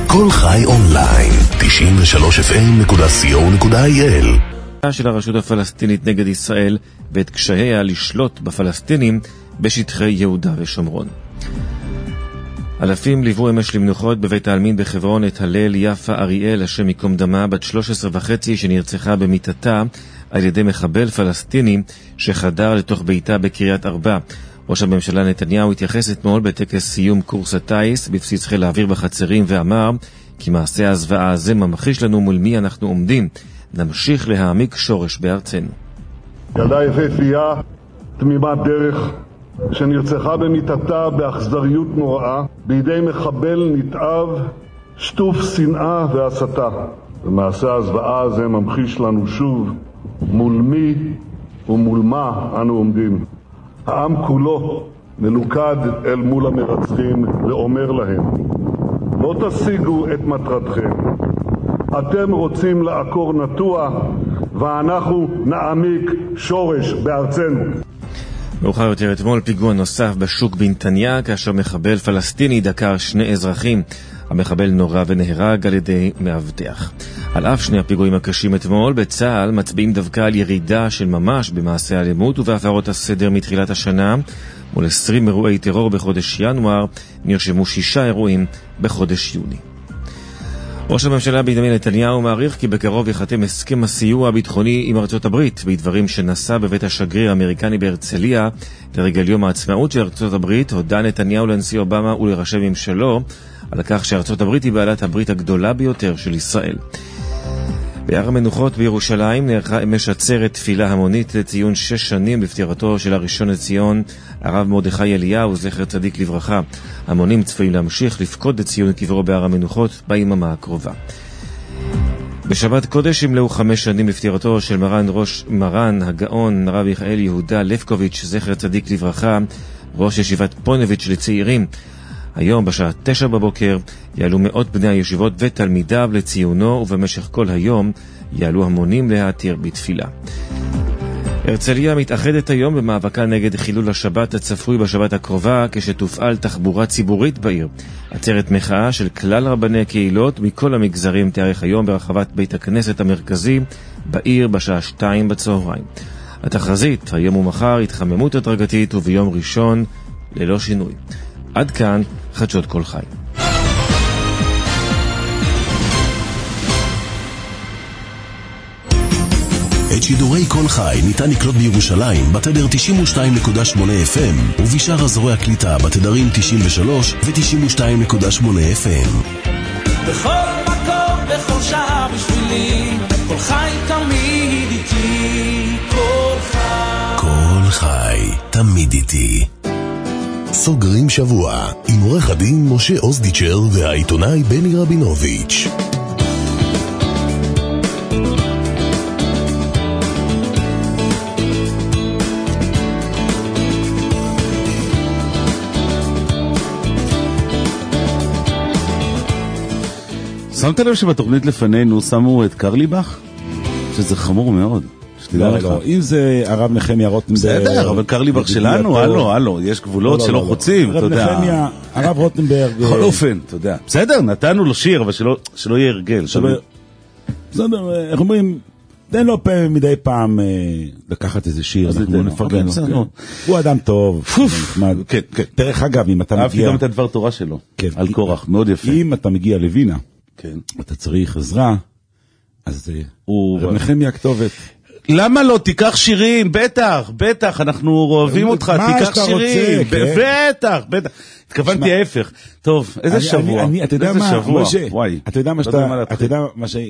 כל חי אונליין, 93fm.co.il. של הרשות הפלסטינית נגד ישראל ואת קשייה לשלוט בפלסטינים בשטחי יהודה ושומרון. אלפים ליוו אמש למנוחות בבית העלמין בחברון את הלל יפה אריאל, השם מקום דמה, בת 13.5, שנרצחה במיטתה על ידי מחבל פלסטיני שחדר לתוך ביתה בקריית ארבע. ראש הממשלה נתניהו התייחס אתמול בטקס סיום קורס הטייס בבסיס חיל האוויר בחצרים ואמר כי מעשה הזוועה הזה ממחיש לנו מול מי אנחנו עומדים. נמשיך להעמיק שורש בארצנו. ילדה יפהפייה, תמימת דרך, שנרצחה במיטתה באכזריות נוראה בידי מחבל נתעב, שטוף שנאה והסתה. ומעשה הזוועה הזה ממחיש לנו שוב מול מי ומול מה אנו עומדים. העם כולו מלוכד אל מול המרצחים ואומר להם, לא תשיגו את מטרתכם. אתם רוצים לעקור נטוע ואנחנו נעמיק שורש בארצנו. מאוחר יותר אתמול פיגוע נוסף בשוק בנתניה כאשר מחבל פלסטיני דקר 2 אזרחים. המחבל נורה ונהרג על ידי מאבטח. על אף שני הפיגועים הקשים אתמול, בצה"ל מצביעים דווקא על ירידה של ממש במעשי האלימות ובהפרות הסדר מתחילת השנה. מול 20 אירועי טרור בחודש ינואר נרשמו 6 אירועים בחודש יוני. ראש הממשלה בנימין נתניהו מעריך כי בקרוב יחתם הסכם הסיוע הביטחוני עם ארצות הברית, בדברים שנשא בבית השגריר האמריקני בהרצליה לרגל יום העצמאות של ארצות הברית. הודה נתניהו לנשיא אובמה ולראשי ממשלו על כך שארצות הברית היא בעלת הברית הגדולה ביותר של ישראל. בהר המנוחות בירושלים נערכה אמש עצרת תפילה המונית לציון 6 שנים לפטירתו של הראשון לציון, הרב מרדכי אליהו, זכר צדיק לברכה. המונים צפויים להמשיך לפקוד לציון קברו בהר המנוחות ביממה הקרובה. בשבת קודש ימלאו 5 שנים לפטירתו של מרן הגאון הרב מיכאל יהודה לפקוביץ', זכר צדיק לברכה, ראש ישיבת פוניביץ' לצעירים. היום בשעה 9 בבוקר יעלו מאות בני הישיבות ותלמידיו לציונו, ובמשך כל היום יעלו המונים להתיר בתפילה. הרצליה מתאחדת היום במאבקה נגד חילול השבת הצפוי בשבת הקרובה, כשתופעל תחבורה ציבורית בעיר. עצרת מחאה של כלל רבני הקהילות מכל המגזרים תארך היום ברחבת בית הכנסת המרכזי בעיר בשעה 2 בצהריים. התחזית היום ומחר התחממות הדרגתית, וביום ראשון ללא שינוי. עד כאן חדשות כל חי. את שידורי כל חי ניתן לקלוט בירושלים בתדר 92.8 FM ובשאר אזורי הקליטה בתדרים 93 ו-92.8 FM. בכל מקום, בכל שעה בשבילי, כל חי תמיד איתי, כל חי. כל חי תמיד איתי. סוגרים שבוע עם עורך הדין משה אוזדיצ'ר והעיתונאי בני רבינוביץ'. שמת לב שבתוכנית לפנינו שמו את קרליבך? שזה חמור מאוד. לא, אם זה הרב נחמיה רוטנברג, בסדר, אבל קרליבך שלנו, הלו, יש גבולות שלא חוצים, אתה יודע. הרב רוטנברג, בכל אופן, אתה יודע. בסדר, נתנו לו שיר, אבל שלא יהיה הרגל. בסדר, איך אומרים, תן לו פעם מדי פעם לקחת איזה שיר, אנחנו נפרגן לו. הוא אדם טוב, נחמד. כן, כן. דרך אגב, אם אתה מגיע... אהבתי גם את הדבר תורה שלו, על קורח, מאוד יפה. אם אתה מגיע לווינה, אתה צריך עזרה, אז רב נחמיה הכתובת. למה לא? תיקח שירים, בטח, אנחנו אוהבים אותך, תיקח שירים, בטח. התכוונתי ההפך. טוב, איזה שבוע. אתה יודע מה, משה, אתה יודע מה ש...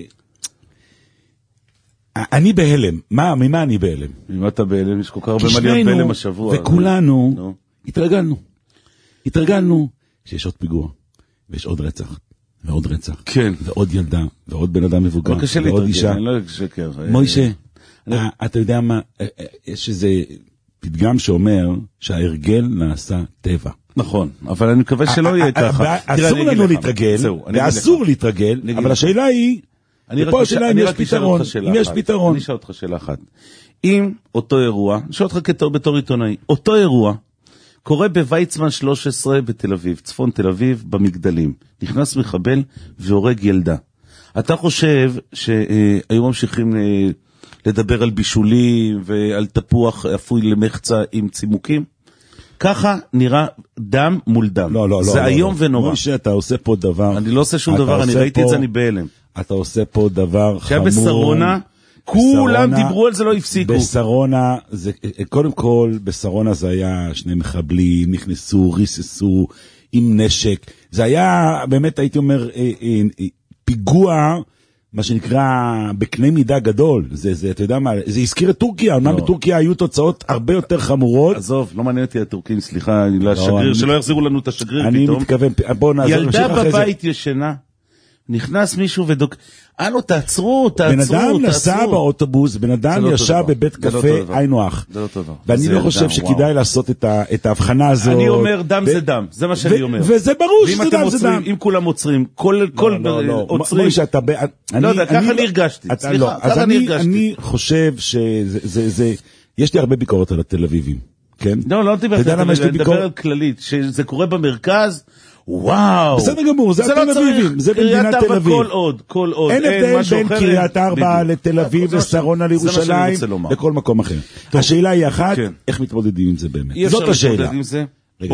אני בהלם. ממה אני בהלם? ממה אתה בהלם? יש כל כך הרבה מה להיות בהלם השבוע. וכולנו התרגלנו שיש עוד פיגוע, ויש עוד רצח. ועוד רצח. כן. ועוד ילדה, ועוד בן אדם מבוגר, ועוד אישה. אני לא אשקר. מוישה, אתה יודע מה, יש איזה פתגם שאומר שההרגל נעשה טבע. נכון, אבל אני מקווה שלא יהיה ככה. אסור לנו להתרגל, ואסור להתרגל, אבל השאלה היא, ופה השאלה אם יש פתרון. אני אשאל אותך שאלה אחת. אם אותו אירוע, אני אשאל אותך בתור עיתונאי, אותו אירוע, קורה בוויצמן 13 בתל אביב, צפון תל אביב, במגדלים. נכנס מחבל והורג ילדה. אתה חושב שהיום ממשיכים לדבר על בישולים ועל תפוח אפוי למחצה עם צימוקים? ככה נראה דם מול דם. לא, זה היום ונורא. משה, אתה עושה פה דבר. אני לא עושה שום דבר, אני ראיתי את זה, אני בהלם. אתה עושה פה דבר חמור. בסרונה, כולם דיברו על זה, לא הפסיקו. בסרונה, קודם כל, בסרונה זה היה שני מחבלים, נכנסו, ריססו, עם נשק. זה היה, באמת הייתי אומר, פיגוע, מה שנקרא, בקנה מידה גדול. זה, אתה יודע מה, זה הזכיר את טורקיה. אמנם בטורקיה היו תוצאות הרבה יותר חמורות. עזוב, לא מעניין אותי הטורקים, סליחה, לשגריר, שלא יחזירו לנו את השגריר פתאום. אני מתכוון, בוא נעזור. ילדה בבית ישנה, נכנס מישהו אנו, תעצרו. בן אדם נסע באוטובוס, בן אדם ישב בבית קפה, היינו אח. זה לא טוב. ואני לא חושב שכדאי לעשות את ההבחנה הזאת. אני אומר, דם זה דם, זה מה שאני אומר. וזה ברור שזה דם זה דם. אם כולם עוצרים, כל עוצרים. לא יודע, ככה אני הרגשתי. סליחה, ככה אני הרגשתי. אני חושב שזה, יש לי הרבה ביקורת על התל אביבים, כן? לא מדבר על כללית, שזה קורה במרכז, וואו. בסדר גמור, זה התל אביבים, זה במדינת תל אביב. כל עוד. אין הבדל בין קריית ארבע לתל אביב, לשרונה, לירושלים, לכל מקום אחר. השאלה היא אחת, איך מתמודדים עם זה באמת? זאת השאלה. רגע.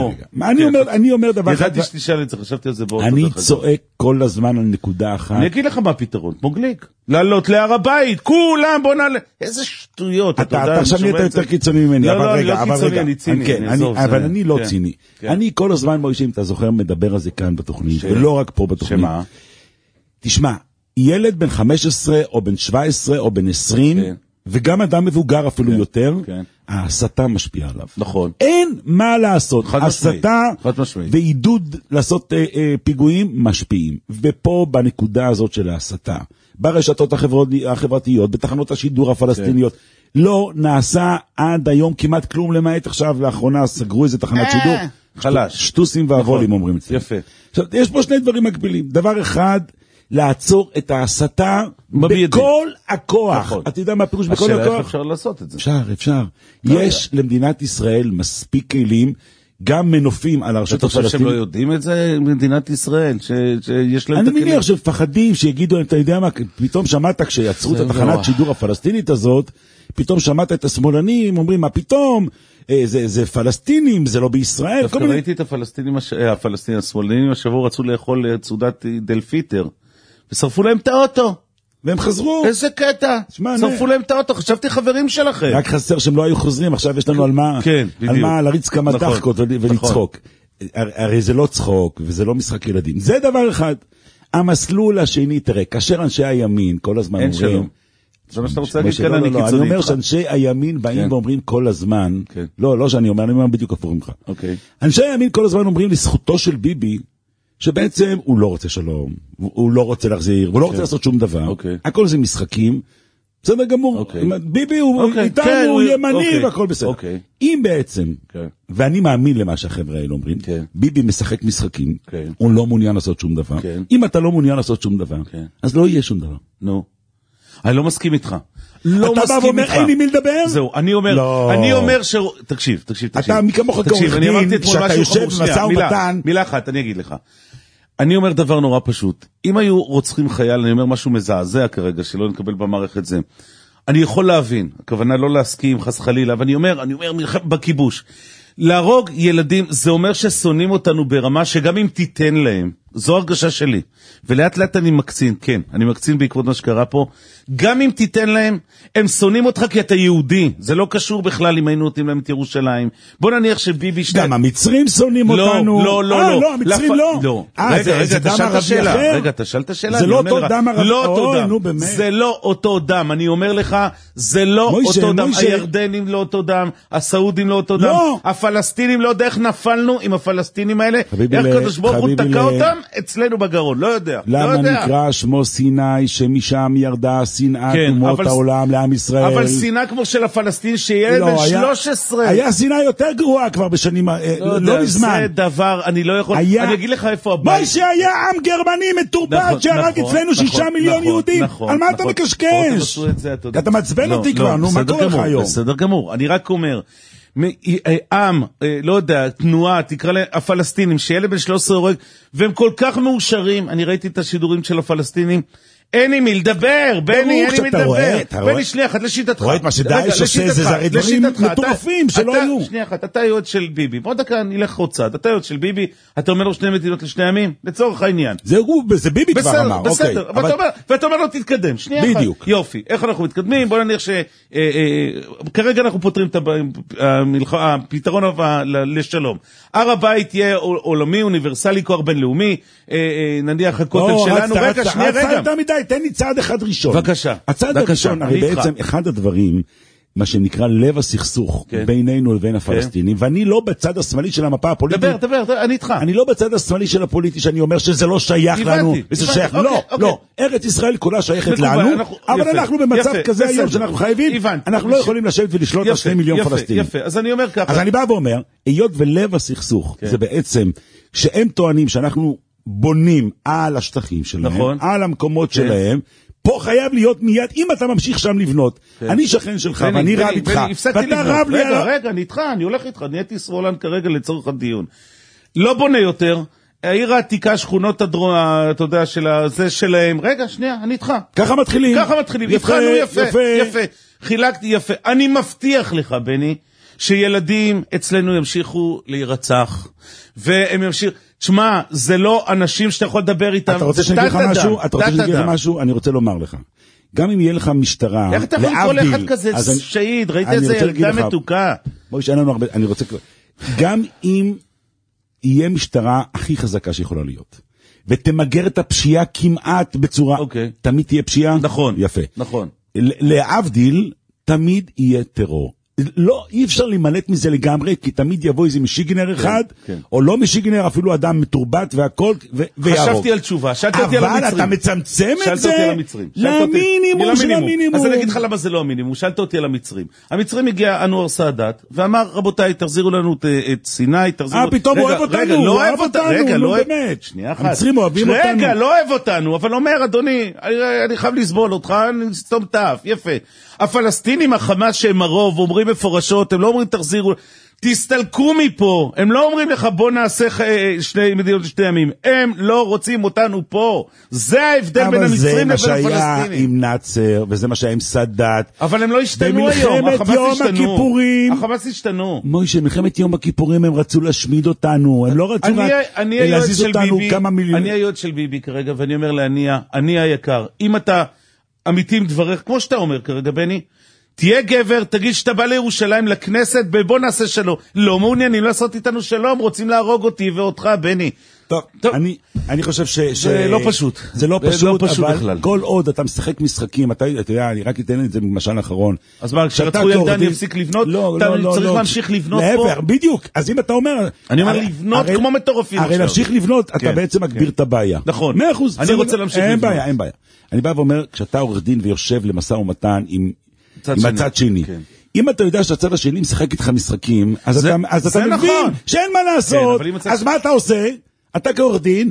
אני אומר דבר אחד. ידעתי שתשאל את זה, חשבתי על זה בעוד. אני צועק כל הזמן על נקודה אחת. אני אגיד לך מה הפתרון, מוגליק. לעלות להר הבית, כולם בוא נעלה. איזה שטויות. אתה עכשיו נהיית יותר קיצוני ממני. לא, אני לא קיצוני, אני ציני. אבל אני לא ציני. אני כל הזמן, מוישה, אם אתה זוכר, מדבר על זה כאן בתוכנית, ולא רק פה בתוכנית. שמה? תשמע, ילד בן 15 או בן 17 או בן 20, וגם אדם מבוגר אפילו יותר, ההסתה משפיעה עליו. נכון. אין מה לעשות. הסתה ועידוד לעשות פיגועים משפיעים. ופה בנקודה הזאת של ההסתה, ברשתות החברתיות, בתחנות השידור הפלסטיניות, לא נעשה עד היום כמעט כלום, למעט עכשיו לאחרונה סגרו איזה תחנת שידור. חלש. שטוסים והוולים אומרים את זה. יפה. עכשיו, יש פה שני דברים מקבילים. דבר אחד, לעצור את ההסתה בכל הכוח. אתה יודע מה הפירוש בכל הכוח? השאלה איך אפשר לעשות את זה? אפשר. יש למדינת ישראל מספיק כלים, גם מנופים על הרשות הפלסטינית. אתה חושב שהם לא יודעים את זה? מדינת ישראל, שיש להם את הכלים. אני מניח שמפחדים שיגידו, אתה יודע מה, פתאום שמעת כשיצרו את התחנת שידור הפלסטינית הזאת, פתאום שמעת את השמאלנים, אומרים, מה פתאום? זה פלסטינים, זה לא בישראל. דווקא ראיתי את הפלסטינים השמאלנים השבוע רצו לאכול צודת דל פיטר. ושרפו להם את האוטו. והם חזרו. איזה קטע. שרפו להם את האוטו, חשבתי חברים שלכם. רק חסר שהם לא היו חוזרים, עכשיו יש לנו על מה להריץ כמה דחקות ולצחוק. הרי זה לא צחוק, וזה לא משחק ילדים. זה דבר אחד. המסלול השני, תראה, כאשר אנשי הימין כל הזמן אומרים, זה מה שאתה רוצה להגיד כאן, אני קיצוני. אני אומר שאנשי הימין באים ואומרים כל הזמן, לא שאני אומר, אני אומר בדיוק הפוך ממך. אנשי הימין כל הזמן אומרים לזכותו של ביבי, שבעצם הוא לא רוצה שלום, הוא לא רוצה להחזיר, הוא לא רוצה לעשות שום דבר. הכל זה משחקים, בסדר גמור. ביבי הוא איתנו, הוא ימני והכל בסדר. אם בעצם, ואני מאמין למה שהחבר'ה האלה אומרים, ביבי משחק משחקים, הוא לא מעוניין לעשות שום דבר. אם אתה לא מעוניין לעשות שום דבר, אז לא יהיה שום דבר. נו. אני לא מסכים איתך. אתה בא ואומר, אין לי מי לדבר? זהו, אני אומר תקשיב. אתה מכמוך כעורך דין, שאתה יושב במשא ומתן. מילה אחת, אני אגיד לך. אני אומר דבר נורא פשוט. אם היו רוצחים חייל, אני אומר משהו מזעזע כרגע, שלא נקבל במערכת זה. אני יכול להבין, הכוונה לא להסכים, חס חלילה, אבל אני אומר בכיבוש. להרוג ילדים, זה אומר ששונאים אותנו ברמה שגם אם תיתן להם, זו הרגשה שלי. ולאט לאט אני מקצין, כן, אני מקצין בעקבות מה שקרה פה. גם אם תיתן להם, הם שונאים אותך כי אתה יהודי. זה לא קשור בכלל אם היינו נותנים להם את ירושלים. בוא נניח שביבי גם המצרים שונאים אותנו. לא, המצרים לא. רגע, תשאל את השאלה. תשאל את השאלה. זה לא אותו דם ערבי. זה לא אותו דם. אני אומר לך, זה לא אותו דם. הירדנים לא אותו דם, הסעודים לא אותו דם. הפלסטינים לא יודע איך נפלנו עם הפלסטינים האלה. איך קדוש ברוך הוא תקע אותם אצלנו בגרון. לא יודע. למה נקרא שמו סיני שמשם ירדה שנאת אומות העולם לעם ישראל? אבל שנאה כמו של הפלסטין שילד בן 13. היה שנאה יותר גרועה כבר בשנים, לא מזמן. זה דבר, אני לא יכול, אני אגיד לך איפה הבית. מה שהיה עם גרמני מתורבת שהרג אצלנו 6 מיליון יהודים. על מה אתה מקשקש? אתה מעצבן אותי כבר, נו, מה קורה לך היום? בסדר גמור, אני רק אומר, עם, לא יודע, תנועה, תקרא להם הפלסטינים, שילד בן 13 הורג, והם כל כך מאושרים, אני ראיתי את השידורים של הפלסטינים, אין עם מי לדבר, בני, אין עם מי לדבר. בני, שנייה אחת, לשיטתך. רואה את מה שדאעש עושה, זה הרי דברים מטורפים שלא היו. שנייה אחת, אתה יועץ של ביבי. בוא דקה, נלך עוד צעד. אתה יועץ של ביבי, אתה אומר לו 2 מדינות לשני עמים, לצורך העניין. זה ביבי כבר אמר. בסדר, ואתה אומר לו תתקדם. שנייה אחת. בדיוק. יופי. איך אנחנו מתקדמים? בוא נניח כרגע אנחנו פותרים את הפתרון לשלום. הר הבית יהיה עולמי, אוניברסלי, כוח בינלאומי, נניח הכותל שלנו. רגע, שנייה, תן לי צעד אחד ראשון. בבקשה. הצעד הראשון, הרי בעצם אחד הדברים, מה שנקרא לב הסכסוך בינינו לבין הפלסטינים, ואני לא בצד השמאלי של המפה הפוליטית. דבר, אני איתך. אני לא בצד השמאלי של הפוליטי, שאני אומר שזה לא שייך לנו, וזה שייך, לא, ארץ ישראל כולה שייכת לנו, אבל אנחנו במצב כזה היום שאנחנו חייבים, אנחנו לא יכולים לשבת ולשלוט על 2 מיליון פלסטינים. יפה, אז אני אומר ככה. אז אני בא ואומר, היות ולב הסכסוך, זה בעצם, שהם טוענים שאנחנו בונים על השטחים שלהם, על המקומות שלהם, פה חייב להיות מיד, אם אתה ממשיך שם לבנות, אני שכן שלך, ואני רב איתך, ואתה רב לי... רגע, אני איתך, אני הולך איתך, נהייתי שמאלן כרגע לצורך הדיון. לא בונה יותר, העיר העתיקה, שכונות הדרום, אתה יודע, זה שלהם, רגע, שנייה, אני איתך. ככה מתחילים. התחלנו יפה. חילקתי יפה. אני מבטיח לך, בני, שילדים אצלנו ימשיכו להירצח, והם ימשיכו... תשמע, זה לא אנשים שאתה יכול לדבר איתם. אתה רוצה שאני אגיד לך משהו? אני רוצה לומר לך. גם אם יהיה לך משטרה, איך אתה יכול כל אחד כזה שהיד? ראית איזה ילדה מתוקה? בואי, שאין לנו הרבה, אני רוצה... גם אם יהיה משטרה הכי חזקה שיכולה להיות, ותמגר את הפשיעה כמעט בצורה... תמיד תהיה פשיעה? נכון. יפה. נכון. להבדיל, תמיד יהיה טרור. לא, אי אפשר להימלט מזה לגמרי, כי תמיד יבוא איזה משיגנר אחד, או לא משיגנר, אפילו אדם מתורבת והכל, ויהרוג. חשבתי על תשובה, שאלתי אותי על המצרים. אבל אתה מצמצם את זה למינימום של המינימום. אז אני אגיד לך למה זה לא המינימום, שאלת אותי על המצרים. המצרים הגיע אנואר סאדאת, ואמר, רבותיי, תחזירו לנו את סיני, תחזירו... פתאום אוהב אותנו, לא אוהב אותנו, נו באמת. שנייה אחת. המצרים אוהבים אותנו. רגע, לא אוהב אותנו, אבל אומר, אדוני, אני חייב לסבול אותך, אני סתום תף, יפה. הפלסטינים, החמאס שהם הרוב, אומרים מפורשות, הם לא אומרים תחזירו, תסתלקו מפה, הם לא אומרים לך בוא נעשה 2 מדינות לשני ימים, הם לא רוצים אותנו פה, זה ההבדל בין המצרים לבין הפלסטינים. אבל זה מה שהיה עם נאצר, וזה מה שהיה עם סאדאת. אבל הם לא השתנו היום, החמאס השתנו. מוישה, מלחמת יום הכיפורים הם רצו להשמיד אותנו, הם לא רצו להזיז אותנו כמה מיליון. אני היועץ של ביבי כרגע, ואני אומר לעניה, אני היקר, אם אתה אמיתי עם דברך, כמו שאתה אומר כרגע, בני, תהיה גבר, תגיד שאתה בא לירושלים לכנסת, בוא נעשה שלום. לא מעוניינים לעשות איתנו שלום, רוצים להרוג אותי ואותך, בני. טוב. אני חושב זה לא פשוט. זה לא פשוט, אבל בכלל. כל עוד אתה משחק משחקים, אתה יודע, אני רק אתן את זה במשל האחרון. אז מה, כשרצו ילדה אני אפסיק לבנות, אתה צריך להמשיך לבנות פה. להפך, בדיוק. אז אם אתה אומר... אני אומר לבנות כמו מטורפים. הרי להמשיך לבנות, אתה בעצם מגביר את הבעיה. נכון. 100%. אני רוצה להמשיך לבנות. אין בעיה. אני בא ואומר, כשאתה עורך דין ויושב למשא ומתן עם הצד שני, אם אתה יודע שהצד השני משחק איתך משחקים, אז אתה מבין שאין מה לעשות, אז מה אתה עושה? אתה כעורך דין,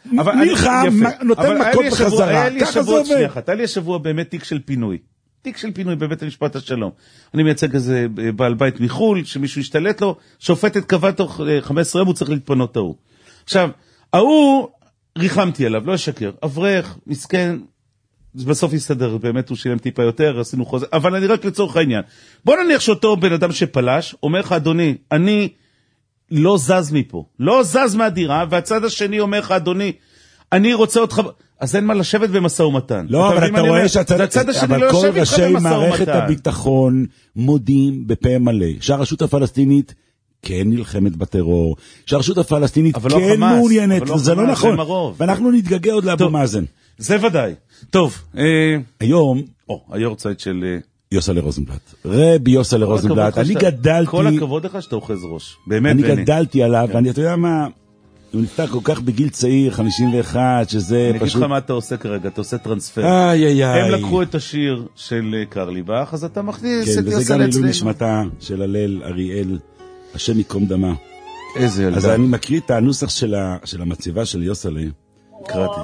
נלחם, נותן מכות בחזרה, ככה זה עובד. היה לי השבוע באמת תיק של פינוי. תיק של פינוי בבית המשפט השלום. אני מייצג איזה בעל בית מחול, שמישהו השתלט לו, שופטת קבע תוך 15 יום, הוא צריך להתפנות ההוא. עכשיו, ההוא, ריחמתי עליו, לא אשקר, אברך, מסכן, בסוף יסתדר, באמת הוא שילם טיפה יותר, עשינו חוזה, אבל אני רק לצורך העניין. בוא נניח שאותו בן אדם שפלש, אומר לך, אדוני, אני לא זז מפה, לא זז מהדירה, והצד השני אומר לך, אדוני, אני רוצה אותך, אז אין מה לשבת במשא ומתן. לא, אבל אתה רואה שהצד השני לא יושב איתך במשא ומתן. אבל כל ראשי מערכת הביטחון מודים בפה מלא, שהרשות הפלסטינית כן נלחמת בטרור, שהרשות הפלסטינית כן מעוניינת, זה לא נכון, ואנחנו נתגגע עוד לאבו מאזן. זה ודאי. טוב, היום, היורצייט של יוסלה רוזנבלט. רבי יוסלה רוזנבלט, אני גדלתי... כל הכבוד לך שאתה אוחז ראש. באמת, אני גדלתי עליו, ואני, אתה יודע מה, הוא נפתח כל כך בגיל צעיר, 51, שזה פשוט... אני אגיד לך מה אתה עושה כרגע, אתה עושה טרנספר. הם לקחו את השיר של קרליבך, אז אתה מכניס את יוסלה אצלנו. וזה גם עילוי נשמתה של הלל אריאל, השם יקום דמה. איזה ילדה. אז אני מקריא את הנוסח של המצבה של יוסלה. קראתי.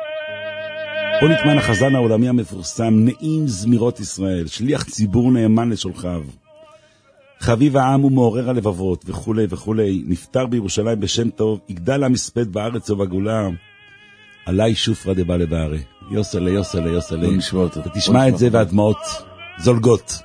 פה נטמן החזן העולמי המפורסם, נעים זמירות ישראל, שליח ציבור נאמן לשולחיו. חביב העם ומעורר הלבבות וכולי וכולי, נפטר בירושלים בשם טוב, יגדל המספד בארץ ובגולה, עלי שופרה דבא לבערי. יוסלה, יוסלה, יוסלה. ותשמע את זה והדמעות זולגות.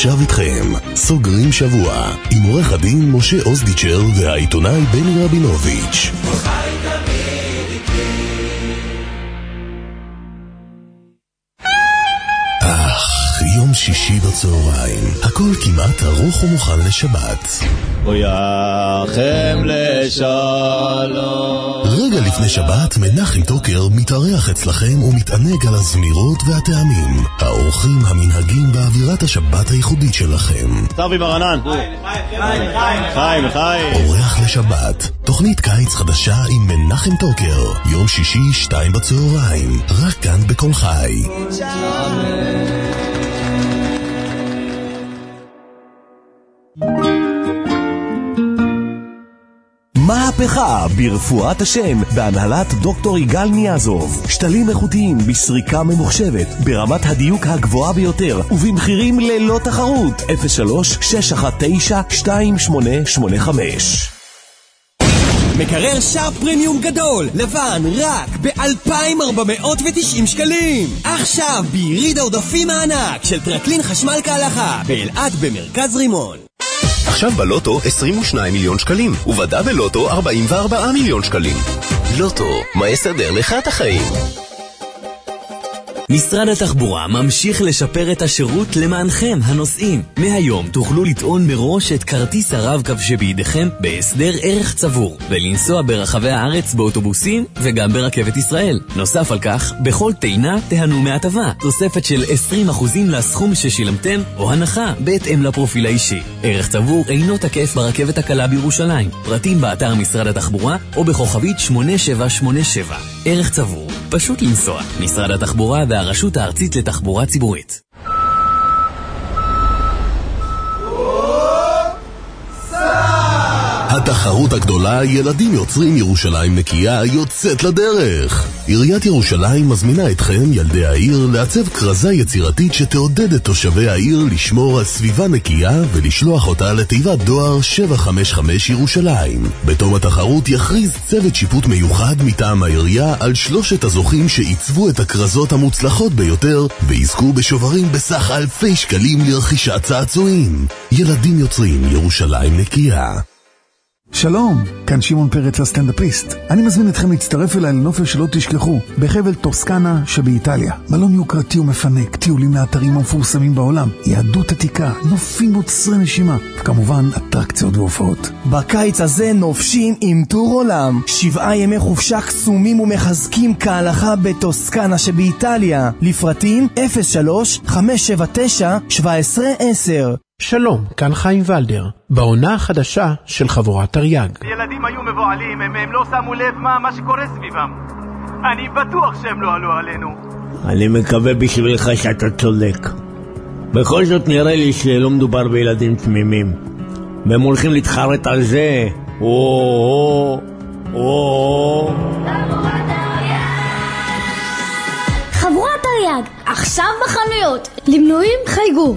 עכשיו איתכם, סוגרים שבוע, עם עורך הדין משה אוזדיצ'ר והעיתונאי בני רבינוביץ'. יום שישי בצהריים, הכל כמעט ארוך ומוכן לשבת. ויחם לשלום. רגע לפני שבת, מנחם טוקר מתארח אצלכם ומתענג על הזמירות והטעמים, האורחים המנהגים באווירת השבת הייחודית שלכם. טובי ברנן. חיים. אורח לשבת, תוכנית קיץ חדשה עם מנחם טוקר, יום שישי 2 בצהריים, רק כאן בכל חי. מהפכה ברפואת השם בהנהלת דוקטור יגאל ניאזוב. שתלים איכותיים בסריקה ממוחשבת ברמת הדיוק הגבוהה ביותר ובמחירים ללא תחרות. 03-619-2885. מקרר שרפ פרמיום גדול, לבן, רק ב-2,490 שקלים. עכשיו ביריד העודפים הענק של טרקלין חשמל כהלכה, באלעד במרכז רימון. עכשיו בלוטו 22 מיליון שקלים, ובדה בלוטו 44 מיליון שקלים. לוטו, מה יסדר לך את החיים? משרד התחבורה ממשיך לשפר את השירות למענכם הנוסעים. מהיום תוכלו לטעון מראש את כרטיס הרב-קו שבידיכם בהסדר ערך צבור, ולנסוע ברחבי הארץ באוטובוסים וגם ברכבת ישראל. נוסף על כך, בכל טעינה תהנו מהטבה, תוספת של 20% לסכום ששילמתם, או הנחה בהתאם לפרופיל האישי. ערך צבור אינו תקף ברכבת הקלה בירושלים. פרטים באתר משרד התחבורה או בכוכבית 8787. ערך צבור, פשוט לנסוע. משרד התחבורה והרשות הארצית לתחבורה ציבורית. התחרות הגדולה, ילדים יוצרים ירושלים נקייה, יוצאת לדרך. עיריית ירושלים מזמינה אתכם, ילדי העיר, לעצב כרזה יצירתית שתעודד את תושבי העיר לשמור על סביבה נקייה ולשלוח אותה לתיבת דואר 755 ירושלים. בתום התחרות יכריז צוות שיפוט מיוחד מטעם העירייה על 3 הזוכים שעיצבו את הכרזות המוצלחות ביותר ויזכו בשוברים בסך אלפי שקלים לרכישת צעצועים. ילדים יוצרים ירושלים נקייה. שלום, כאן שמעון פרץ הסטנדאפיסט. אני מזמין אתכם להצטרף אליי לנופש שלא תשכחו, בחבל טוסקנה שבאיטליה. מלון יוקרתי ומפנק, טיולים לאתרים המפורסמים בעולם, יהדות עתיקה, נופים מוצרי נשימה, וכמובן אטרקציות והופעות. בקיץ הזה נופשים עם טור עולם, 7 ימי חופשה קסומים ומחזקים כהלכה בטוסקנה שבאיטליה. לפרטים 03-579-1710. שלום, כאן חיים ולדר, בעונה החדשה של חבורת תרי"ג. ילדים היו מבועלים, הם לא שמו לב מה שקורה סביבם. אני בטוח שהם לא עלו עלינו. אני מקווה בשבילך שאתה צודק. בכל זאת נראה לי שלא מדובר בילדים תמימים. והם הולכים להתחרט על זה. חבורת תרי"ג, עכשיו בחנויות. למנויים חייגו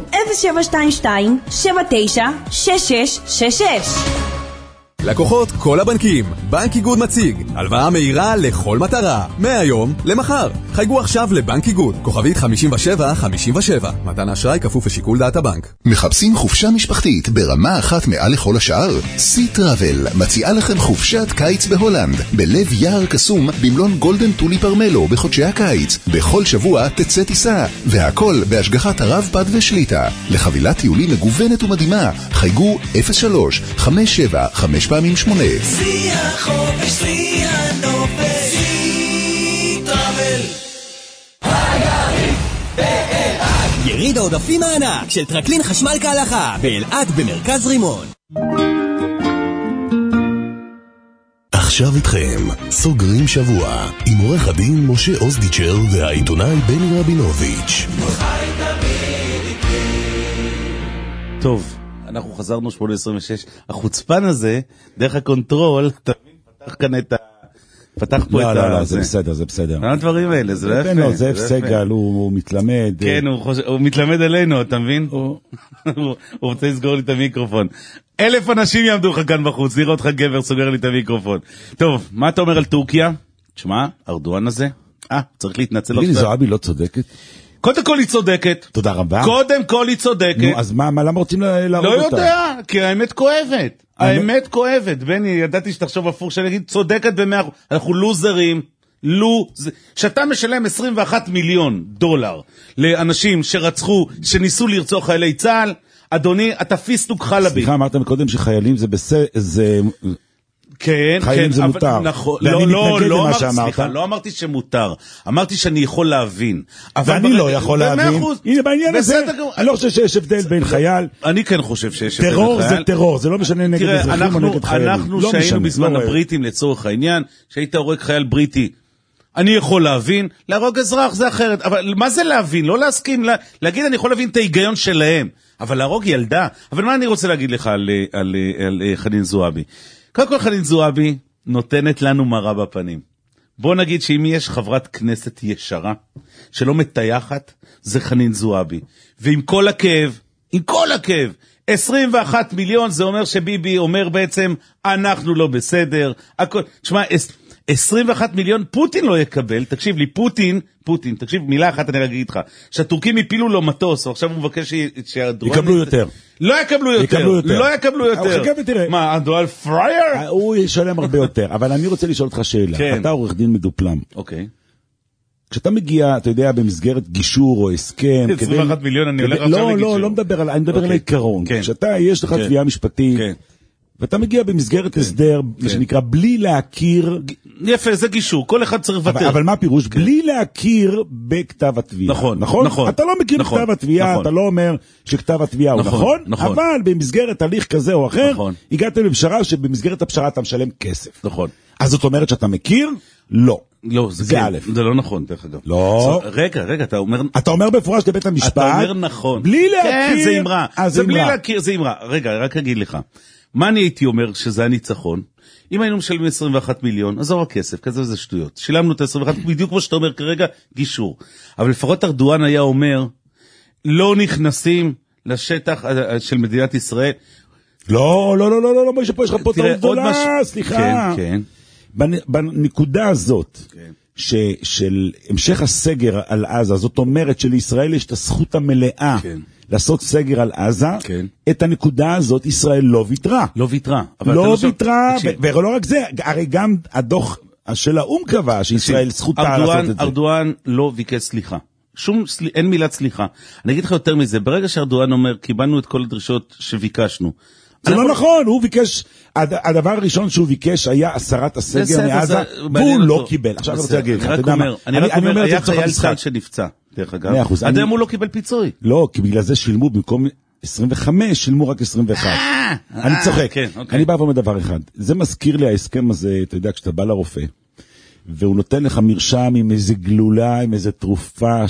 0722-796666. לקוחות כל הבנקים, בנק איגוד מציג הלוואה מהירה לכל מטרה, מהיום למחר. חייגו עכשיו לבנק איגוד, כוכבית 5757. מתן האשראי כפוף לשיקול דעת הבנק. מחפשים חופשה משפחתית ברמה אחת מעל לכל השאר? סי טראבל מציעה לכם חופשת קיץ בהולנד, בלב יער קסום, במלון גולדן טולי פרמלו בחודשי הקיץ. בכל שבוע תצא טיסה, והכל בהשגחת הרב פד ושליטה. לחבילת טיולים מגוונת ומדהימה, חייגו 03-5758. סי החופש, סי הנופש, סי טראבל. יריד העודפים הענק של טרקלין חשמל כהלכה, באלעד במרכז רימון. עכשיו איתכם, סוגרים שבוע, עם עורך הדין משה אוזדיצ'ר והעיתונאי בני רבינוביץ'. טוב, אנחנו חזרנו 8:26. החוצפן הזה, דרך הקונטרול, תמיד פתח כאן את ה... פתח פה את ה... לא, זה בסדר, זה בסדר. מה הדברים האלה? זה לא יפה. לא, זה סגל, הוא מתלמד. כן, הוא מתלמד עלינו, אתה מבין? הוא רוצה לסגור לי את המיקרופון. 1,000 אנשים יעמדו לך כאן בחוץ, נראה אותך גבר, סוגר לי את המיקרופון. טוב, מה אתה אומר על טורקיה? תשמע, ארדואן הזה, צריך להתנצל. לילי זועבי לא צודקת? קודם כל היא צודקת. תודה רבה. קודם כל היא צודקת. נו, אז מה, למה רוצים להרוג לא אותה? יודע, כי האמת כואבת. האמת כואבת. בני, ידעתי שתחשוב הפוך שאני אגיד, צודקת ב100%. אנחנו לוזרים. שאתה משלם $21 מיליון לאנשים שרצחו, שניסו לרצוח חיילי צה"ל, אדוני, אתה פיסטוק חלבי. סליחה, אמרת מקודם שחיילים זה... כן, חיילים זה מותר. נכון, לא אמרתי שמותר, אמרתי שאני יכול להבין. ואני לא יכול להבין. הנה בעניין הזה, אני לא חושב שיש הבדל בין חייל. אני כן חושב שיש הבדל בין טרור חייל. זה טרור, זה לא משנה נגד אזרחים או נגד חיילים. אנחנו שהיינו בזמן הבריטים לצורך העניין, שהיית הורג חייל בריטי, אני יכול להבין, להרוג אזרח זה אחרת, אבל מה זה להבין? לא להסכים, להגיד אני יכול להבין את ההיגיון שלהם, אבל להרוג ילדה. אבל מה אני רוצה להגיד לך על חנין זועבי? קודם כל חנין זועבי נותנת לנו מראה בפנים. בוא נגיד שאם יש חברת כנסת ישרה, שלא מטייחת, זה חנין זועבי. ועם כל הכאב, 21 מיליון זה אומר שביבי אומר בעצם, אנחנו לא בסדר. תשמע, 21 מיליון פוטין לא יקבל, תקשיב לי, פוטין, תקשיב, מילה אחת אני אגיד לך, שהטורקים הפילו לו מטוס, ועכשיו הוא מבקש יקבלו יותר. לא יקבלו יותר. מה, אדואל פרייר? הוא ישלם הרבה יותר, אבל אני רוצה לשאול אותך שאלה. אתה עורך דין מדופלם. אוקיי. כשאתה מגיע, אתה יודע, במסגרת גישור או הסכם... 21 מיליון אני הולך עכשיו לגישור. לא מדבר על, אני מדבר על העיקרון. כשאתה, יש לך תביעה משפטית, ואתה מגיע במסגרת הסדר, מה שנקרא, בלי להכיר... יפה, זה גישור, כל אחד צריך לוותר. אבל מה הפירוש? בלי להכיר בכתב התביעה. נכון. אתה לא מכיר בכתב התביעה, אתה לא אומר שכתב התביעה הוא נכון, אבל במסגרת הליך כזה או אחר, הגעתם לפשרה שבמסגרת הפשרה אתה משלם כסף. נכון. אז זאת אומרת שאתה מכיר? לא. לא, זה א'. זה לא נכון, דרך אגב. לא. רגע, אתה אומר... אתה אומר בפורש לבית המשפט. אתה אומר נכון. בלי להכיר... כן, זה אמרה. זה בלי להכיר, זה אמרה. רגע, רק אגיד לך. מה אני הייתי אומר שזה הניצחון? אם היינו משלמים 21 מיליון, אז זו הכסף, כזה זה שטויות. שילמנו את 21, בדיוק כמו שאתה אומר כרגע, גישור. אבל לפחות ארדואן היה אומר, לא נכנסים לשטח של מדינת ישראל. לא, יש לך פה טעות גדולה, סליחה. כן. בנקודה הזאת, של המשך הסגר על עזה, זאת אומרת שלישראל יש את הזכות המלאה, לעשות סגר על עזה, את הנקודה הזאת ישראל לא ויתרה. לא ויתרה. ולא רק זה, הרי גם הדוח של האום קבע שישראל זכותה לעשות את זה. ארדואן לא ביקש סליחה. אין מילת סליחה. אני אגיד לך יותר מזה, ברגע שארדואן אומר, קיבלנו את כל הדרישות שביקשנו, זה לא נכון, הוא ביקש, הדבר הראשון שהוא ביקש היה הסרת הסגר מעזה, והוא לא קיבל. עכשיו אני רוצה להגיד לך, אתה יודע מה? אני רק אומר, היה חייל צה"ל שנפצע, דרך אגב. עד היום הוא לא קיבל פיצוי. לא, כי בגלל זה שילמו במקום 25, שילמו רק 21. אני צוחק. אני בא ואומר דבר אחד, זה מזכיר לי ההסכם הזה, אתה יודע, כשאתה בא לרופא, והוא נותן לך מרשם עם איזה גלולה, עם איזה תרופה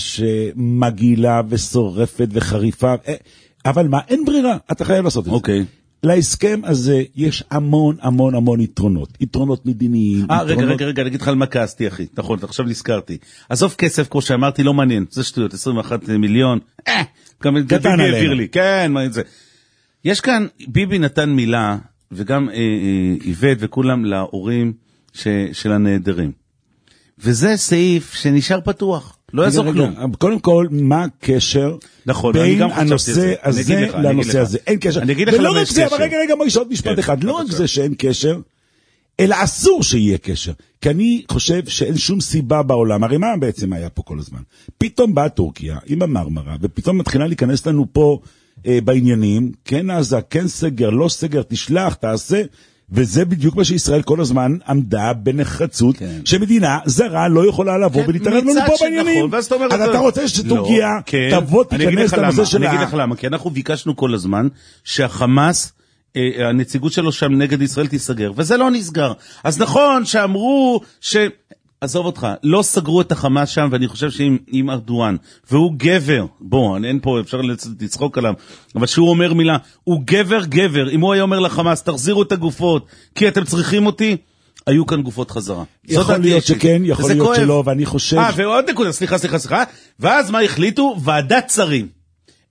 שמגילה ושורפת וחריפה, אבל מה, אין ברירה, אתה חייב לעשות את זה. אוקיי. להסכם הזה יש המון יתרונות מדיניים. רגע, אני אגיד לך על מה כעסתי, אחי. נכון, עכשיו נזכרתי. עזוב כסף, כמו שאמרתי, לא מעניין. זה שטויות, 21 מיליון. גם ביבי העביר לי. כן, מה זה? יש כאן, ביבי נתן מילה, וגם איבד וכולם להורים של הנעדרים. וזה סעיף שנשאר פתוח. לא יעזור כלום. קודם כל, מה הקשר בין הנושא הזה לנושא הזה? אין קשר. ולא רק זה, אבל רגע, יש עוד משפט אחד. לא רק זה שאין קשר, אלא אסור שיהיה קשר. כי אני חושב שאין שום סיבה בעולם. הרי מה בעצם היה פה כל הזמן? פתאום באה טורקיה עם המרמרה, ופתאום מתחילה להיכנס לנו פה בעניינים, כן עזה, כן סגר, לא סגר, תשלח, תעשה. וזה בדיוק מה שישראל כל הזמן עמדה בנחרצות, שמדינה זרה לא יכולה לבוא ולהתערב לנו פה בעניינים. אז אתה רוצה שטורקיה תבוא תיכנס לנושא שלה. אני אגיד לך למה, כי אנחנו ביקשנו כל הזמן שהחמאס, הנציגות שלו שם נגד ישראל תיסגר, וזה לא נסגר. אז נכון שאמרו עזוב אותך, לא סגרו את החמאס שם, ואני חושב שאם ארדואן, והוא גבר, בוא, אין פה, אפשר לצחוק עליו, אבל שהוא אומר מילה, הוא גבר, אם הוא היה אומר לחמאס, תחזירו את הגופות, כי אתם צריכים אותי, היו כאן גופות חזרה. יכול להיות שכן, יכול להיות שלא, ואני חושב... ועוד נקודה, סליחה, ואז מה החליטו? ועדת שרים.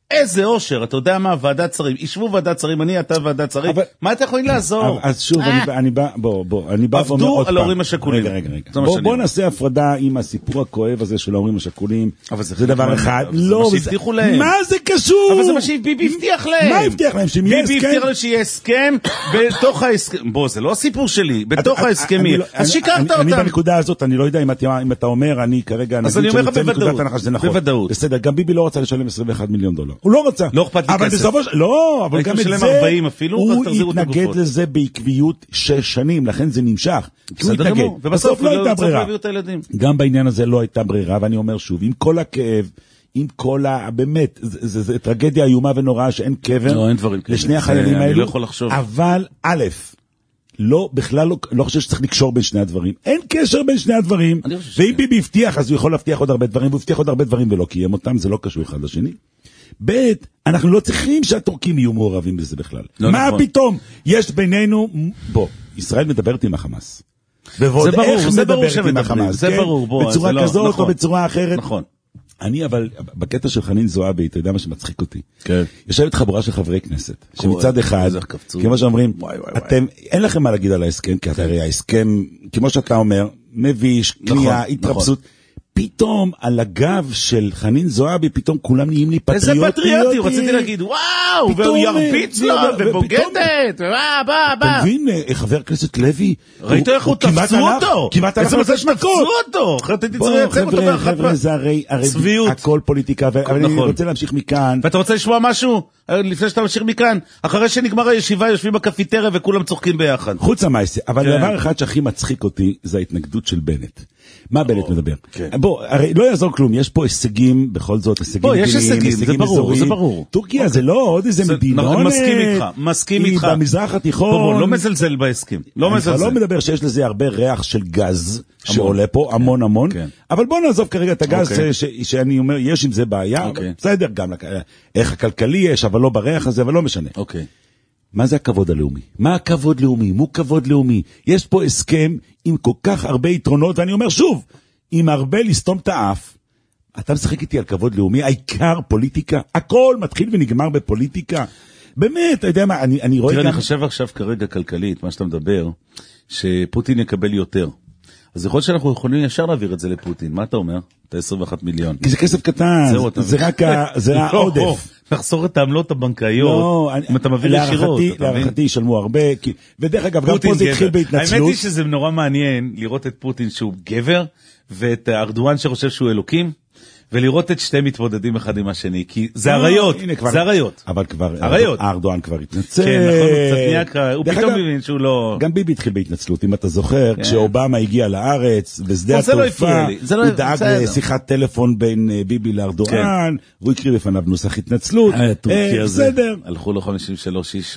איזה אושר, אתה יודע מה, ועדת שרים, ישבו ועדת שרים, אתה ועדת שרים, מה אתם יכולים לעזור? אז שוב, אני בא ואומר עוד פעם. עבדו על ההורים השכולים. רגע. בוא נעשה הפרדה עם הסיפור הכואב הזה של ההורים השכולים. זה דבר אחד. לא, שהבטיחו להם. מה זה קשור? אבל זה מה שביבי הבטיח להם. מה הבטיח להם? ביבי הבטיח להם שיהיה הסכם בתוך ההסכם. בוא, זה לא הסיפור שלי, בתוך ההסכמים. אז שיקרת אותם. אני בנקודה הזאת, אני לא יודע אם אתה אומר, אני כרגע נגיד שנצא נקודת הנחה שזה נכון. בוודאות. בסדר, גם ביבי לא רצה לשלם 21 מיליון דולר. הוא לא רצה. לא אכפת לי כסף. לא, אבל גם את זה, 40 אפילו, הוא התנגד לזה בעקביות 6 שנים, לכן זה נמשך. הוא התנגד. ובסוף לא הייתה ברירה. גם בעניין הזה לא הייתה ברירה, ואני אומר שוב, עם כל הכאב, עם כל באמת, זה טרגדיה איומה ונוראה שאין קבר לשני החיילים האלו, אבל א', בכלל לא חושב שצריך לקשור בין שני הדברים. אין קשר בין שני הדברים, ואם ביבי הבטיח, אז הוא יכול להבטיח עוד הרבה דברים, והוא הבטיח עוד הרבה דברים ולא קיים אותם, זה לא קשור אחד לשני. ב', אנחנו לא צריכים שהטורקים יהיו מעורבים בזה בכלל. מה פתאום? יש בינינו, ישראל מדברת עם החמאס. זה ברור, זה ברור שמדברים, זה ברור. בצורה כזאת או בצורה אחרת. נכון. אני אבל, בקטע של חנין זועבי, אתה יודע מה שמצחיק אותי? כן. יושבת חבורה של חברי כנסת, שמצד אחד, כמו שאומרים, אתם, אין לכם מה להגיד על ההסכם, כי הרי ההסכם, כמו שאתה אומר, מביש, קנייה, התרפסות, פתאום על הגב של חנין זועבי, פתאום כולם נהיים לי פטריוטים. איזה פטריוטים? רציתי להגיד, וואו, והוא ירביץ לו, ובוגדת, בא. אתה מבין, חבר הכנסת לוי, ראית איך הוא תפסו אותו? כמעט הלך לצאת מכות. חבר'ה, זה הרי הכל פוליטיקה, אבל אני רוצה להמשיך מכאן. ואתה רוצה לשמוע משהו? לפני שאתה ממשיך מכאן, אחרי שנגמר הישיבה, יושבים בקפיטריה וכולם צוחקים ביחד. חוץ המעשה, אבל דבר אחד שהכי מצחיק אותי, זה ההתנגדות של בנט. מה בנט מדבר? בוא, הרי לא יעזור כלום, יש פה הישגים, בכל זאת, הישגים מדיניים, הישגים אזוריים. טורקיה זה לא עוד איזה מדינות. מסכים איתך. היא במזרח התיכון. בוא, לא מזלזל בהסכים. לא מזלזל. אני לא מדבר שיש לזה הרבה ריח של גז, שעולה פה המון, אבל בוא נעזוב כרגע את הגז, שאני אומר, יש עם זה בעיה, בסדר, גם איך הכלכלי יש, אבל לא בריח הזה, אבל לא משנה. מה זה הכבוד הלאומי? מה הכבוד לאומי? מו כבוד לאומי? יש פה הסכם עם כל כך הרבה יתרונות, ואני אומר שוב, עם הרבה לסתום את האף, אתה משחק איתי על כבוד לאומי, העיקר פוליטיקה, הכל מתחיל ונגמר בפוליטיקה. באמת, אתה יודע מה, אני רואה תראה, אני חושב עכשיו כרגע כלכלית, מה שאתה מדבר, שפוטין יקבל יותר. אז יכול שאנחנו יכולים ישר להעביר את זה לפוטין. מה אתה אומר? את 21 מיליון. כי זה כסף קטן, זה רק העודף. נחסור את העמלות הבנקאיות, אם אתה מביא ישירות. להערכתי ישלמו הרבה, ודרך אגב, גם פה זה התחיל בהתנצלות. האמת היא שזה נורא מעניין לראות את פוטין שהוא גבר, ואת ארדואן שחושב שהוא אלוקים, ולראות את שתי מתמודדים אחד עם השני, כי זה הריות, זה הריות. אבל כבר, ארדואן כבר התנצל. כן, נכון, הוא פתאום מבין שהוא לא... גם ביבי התחיל בהתנצלות, אם אתה זוכר, כשאובמה הגיע לארץ, ושדה התעופה, הוא דאג לשיחת טלפון בין ביבי לארדואן, והוא הקריא בפניו נוסח התנצלות. בסדר. הלכו לו 53 איש.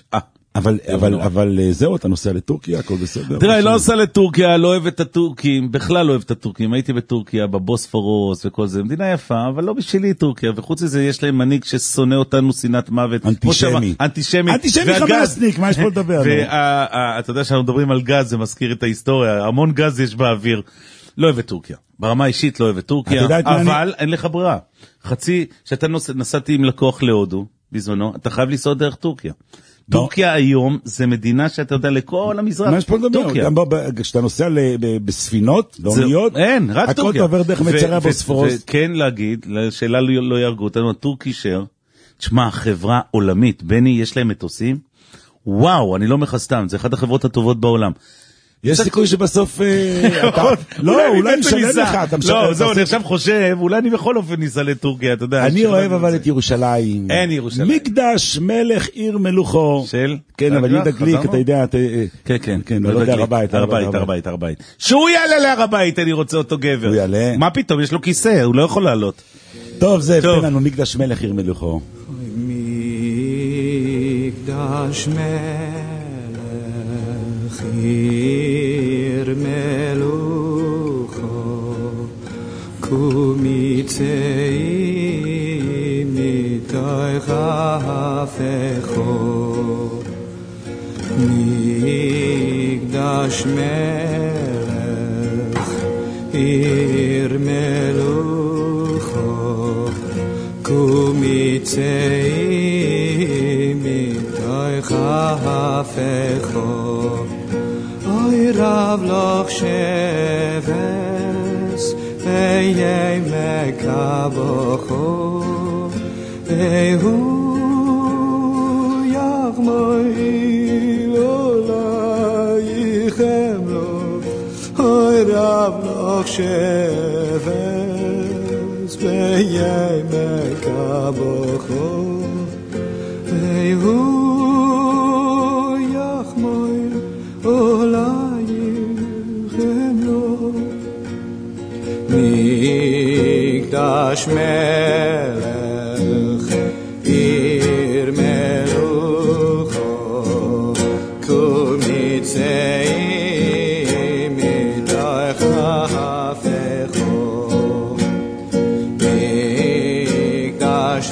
אבל זהו, אתה נוסע לטורקיה, הכל בסדר. תראה, אני לא נוסע לטורקיה, לא אוהב את הטורקים, בכלל לא אוהב את הטורקים. הייתי בטורקיה, בבוספורוס וכל זה. מדינה יפה, אבל לא בשבילי טורקיה. וחוץ לזה, יש להם מנהיג ששונא אותנו שנאת מוות. אנטישמי. אנטישמי חמאסניק, מה יש פה לדבר? ואתה יודע שאנחנו מדברים על גז, זה מזכיר את ההיסטוריה. המון גז יש באוויר. לא אוהב את טורקיה. ברמה אישית לא אוהב את טורקיה, אבל אין לך ברירה. שאתה נסעתי עם לקוח להודו, בזמנו, אתה חייב לנסוע דרך טורקיה. טורקיה היום זה מדינה שאתה יודע לכל המזרח. מה יש פה לדבר? גם כשאתה נוסע בספינות, לאוניות, אין, רק טורקיה. הכל עובר דרך מצרי הבוספורוס. וכן להגיד, לשאלה לא ירגו אותנו, הטורקי שר, תשמע, חברה עולמית, בני, יש להם מטוסים, וואו, אני לא מחסתם, זה אחת החברות הטובות בעולם. יש סיכוי שבסוף... לא, אולי נשלם לך. לא, זהו, אני עכשיו חושב, אולי אני בכל אופן ניסע לטורקיה, אתה יודע. אני אוהב אבל את ירושלים. אין ירושלים. מקדש מלך עיר מלוכו. של? כן, אבל יהודה גליק, אתה יודע... כן. כן, לא יודע, הר הבית. שהוא יעלה להר הבית, אני רוצה אותו גבר. הוא יעלה. מה פתאום, יש לו כיסא, הוא לא יכול לעלות. טוב, זה הבטן לנו, מקדש מלך עיר מלוכו. מקדש עיר מלוכו קומיצי מתוך הפכו מקדש מלך עיר מלוכו קומיצי יצאי מתוך הפכו אוי רב לך שבס ויהי מקבוכו והוא יחמוי עולייכם לו אוי רב לך שבס ויהי מקבוכו והוא יחמוי עולייכם לו מקדש מלך עיר מלוכו כל מצאי מתוך הפכו מקדש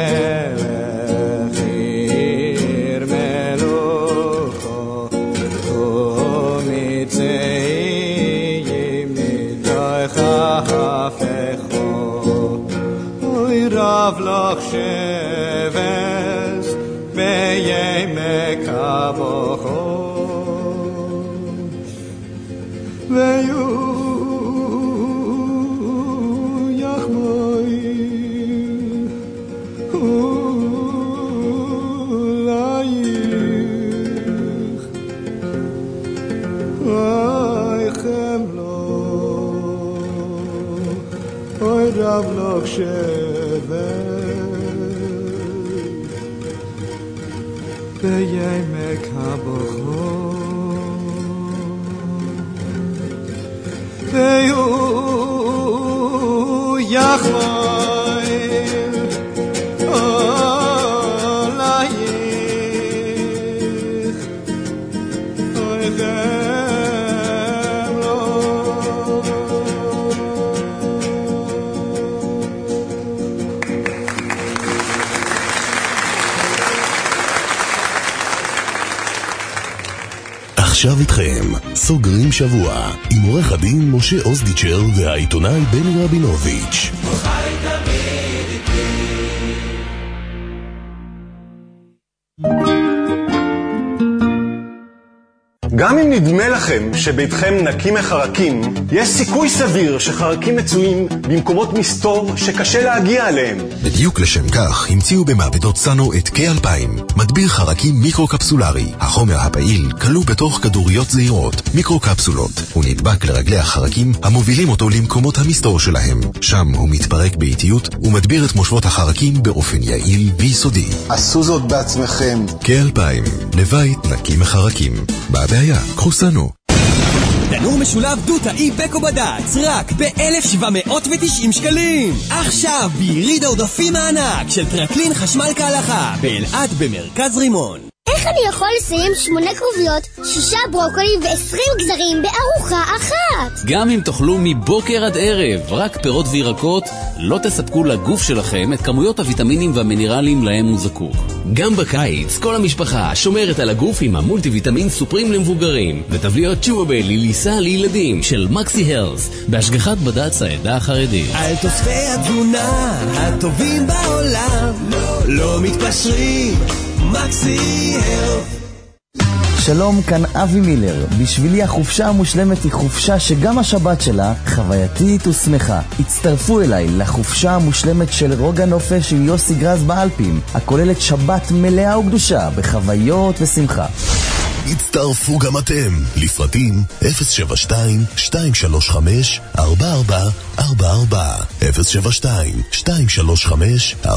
מלך עיר מלוכו כל מצאי מתוך הפכו אוי רב לך שבס בימי כבוכו ויהיו יחמוי עולייך אוי חמלו אוי רב לך שבס בימי כבוכו והוא יחמוי עולייך אוי חמלו עכשיו איתכם, סוגרים שבוע, עם עורך הדין משה אוזדיצ'ר והעיתונאי בני רבינוביץ'. גם אם נדמה לכם שביתכם נקי מחרקים, יש סיכוי סביר שחרקים מצויים במקומות מסתור שקשה להגיע אליהם. בדיוק לשם כך המציאו במעבדות סאנו את K2000, מדביר חרקים מיקרו-קפסולרי. החומר הפעיל כלוא בתוך כדוריות זעירות, מיקרו-קפסולות. הוא נדבק לרגלי החרקים המובילים אותו למקומות המסתור שלהם. שם הוא מתפרק באיטיות ומדביר את מושבות החרקים באופן יעיל ויסודי. עשו זאת בעצמכם. K2000, לבית נקי מחרקים. בעיה, קחו סאנו. תנור משולב דו-תאי בקו בד"ץ רק ב-1,790 שקלים. עכשיו ביריד העודפים הענק של טרקלין חשמל כהלכה באלעד במרכז רימון. איך אני יכול לסיים 8 כרוביות, 6 ברוקולי ו20 גזרים בארוחה אחת? גם אם תאכלו מבוקר עד ערב רק פירות וירקות, לא תספקו לגוף שלכם את כמויות הוויטמינים והמינרלים להם הוא זקוק. גם בקיץ כל המשפחה שומרת על הגוף עם המולטי ויטמין סופרים למבוגרים ותבליות צ'ובבל ליליסה לילדים של מקסי הרס בהשגחת בד"ץ העדה החרדית. על תוספי התזונה הטובים בעולם לא מתפשרים, מקסי הרס. שלום, כאן אבי מילר. בשבילי החופשה המושלמת היא חופשה שגם השבת שלה חווייתית ושמחה. הצטרפו אליי לחופשה המושלמת של רוג הנופש עם יוסי גרז באלפים, הכוללת שבת מלאה וקדושה בחוויות ושמחה. הצטרפו גם אתם, לפרטים 072-235-4444 072-235-4444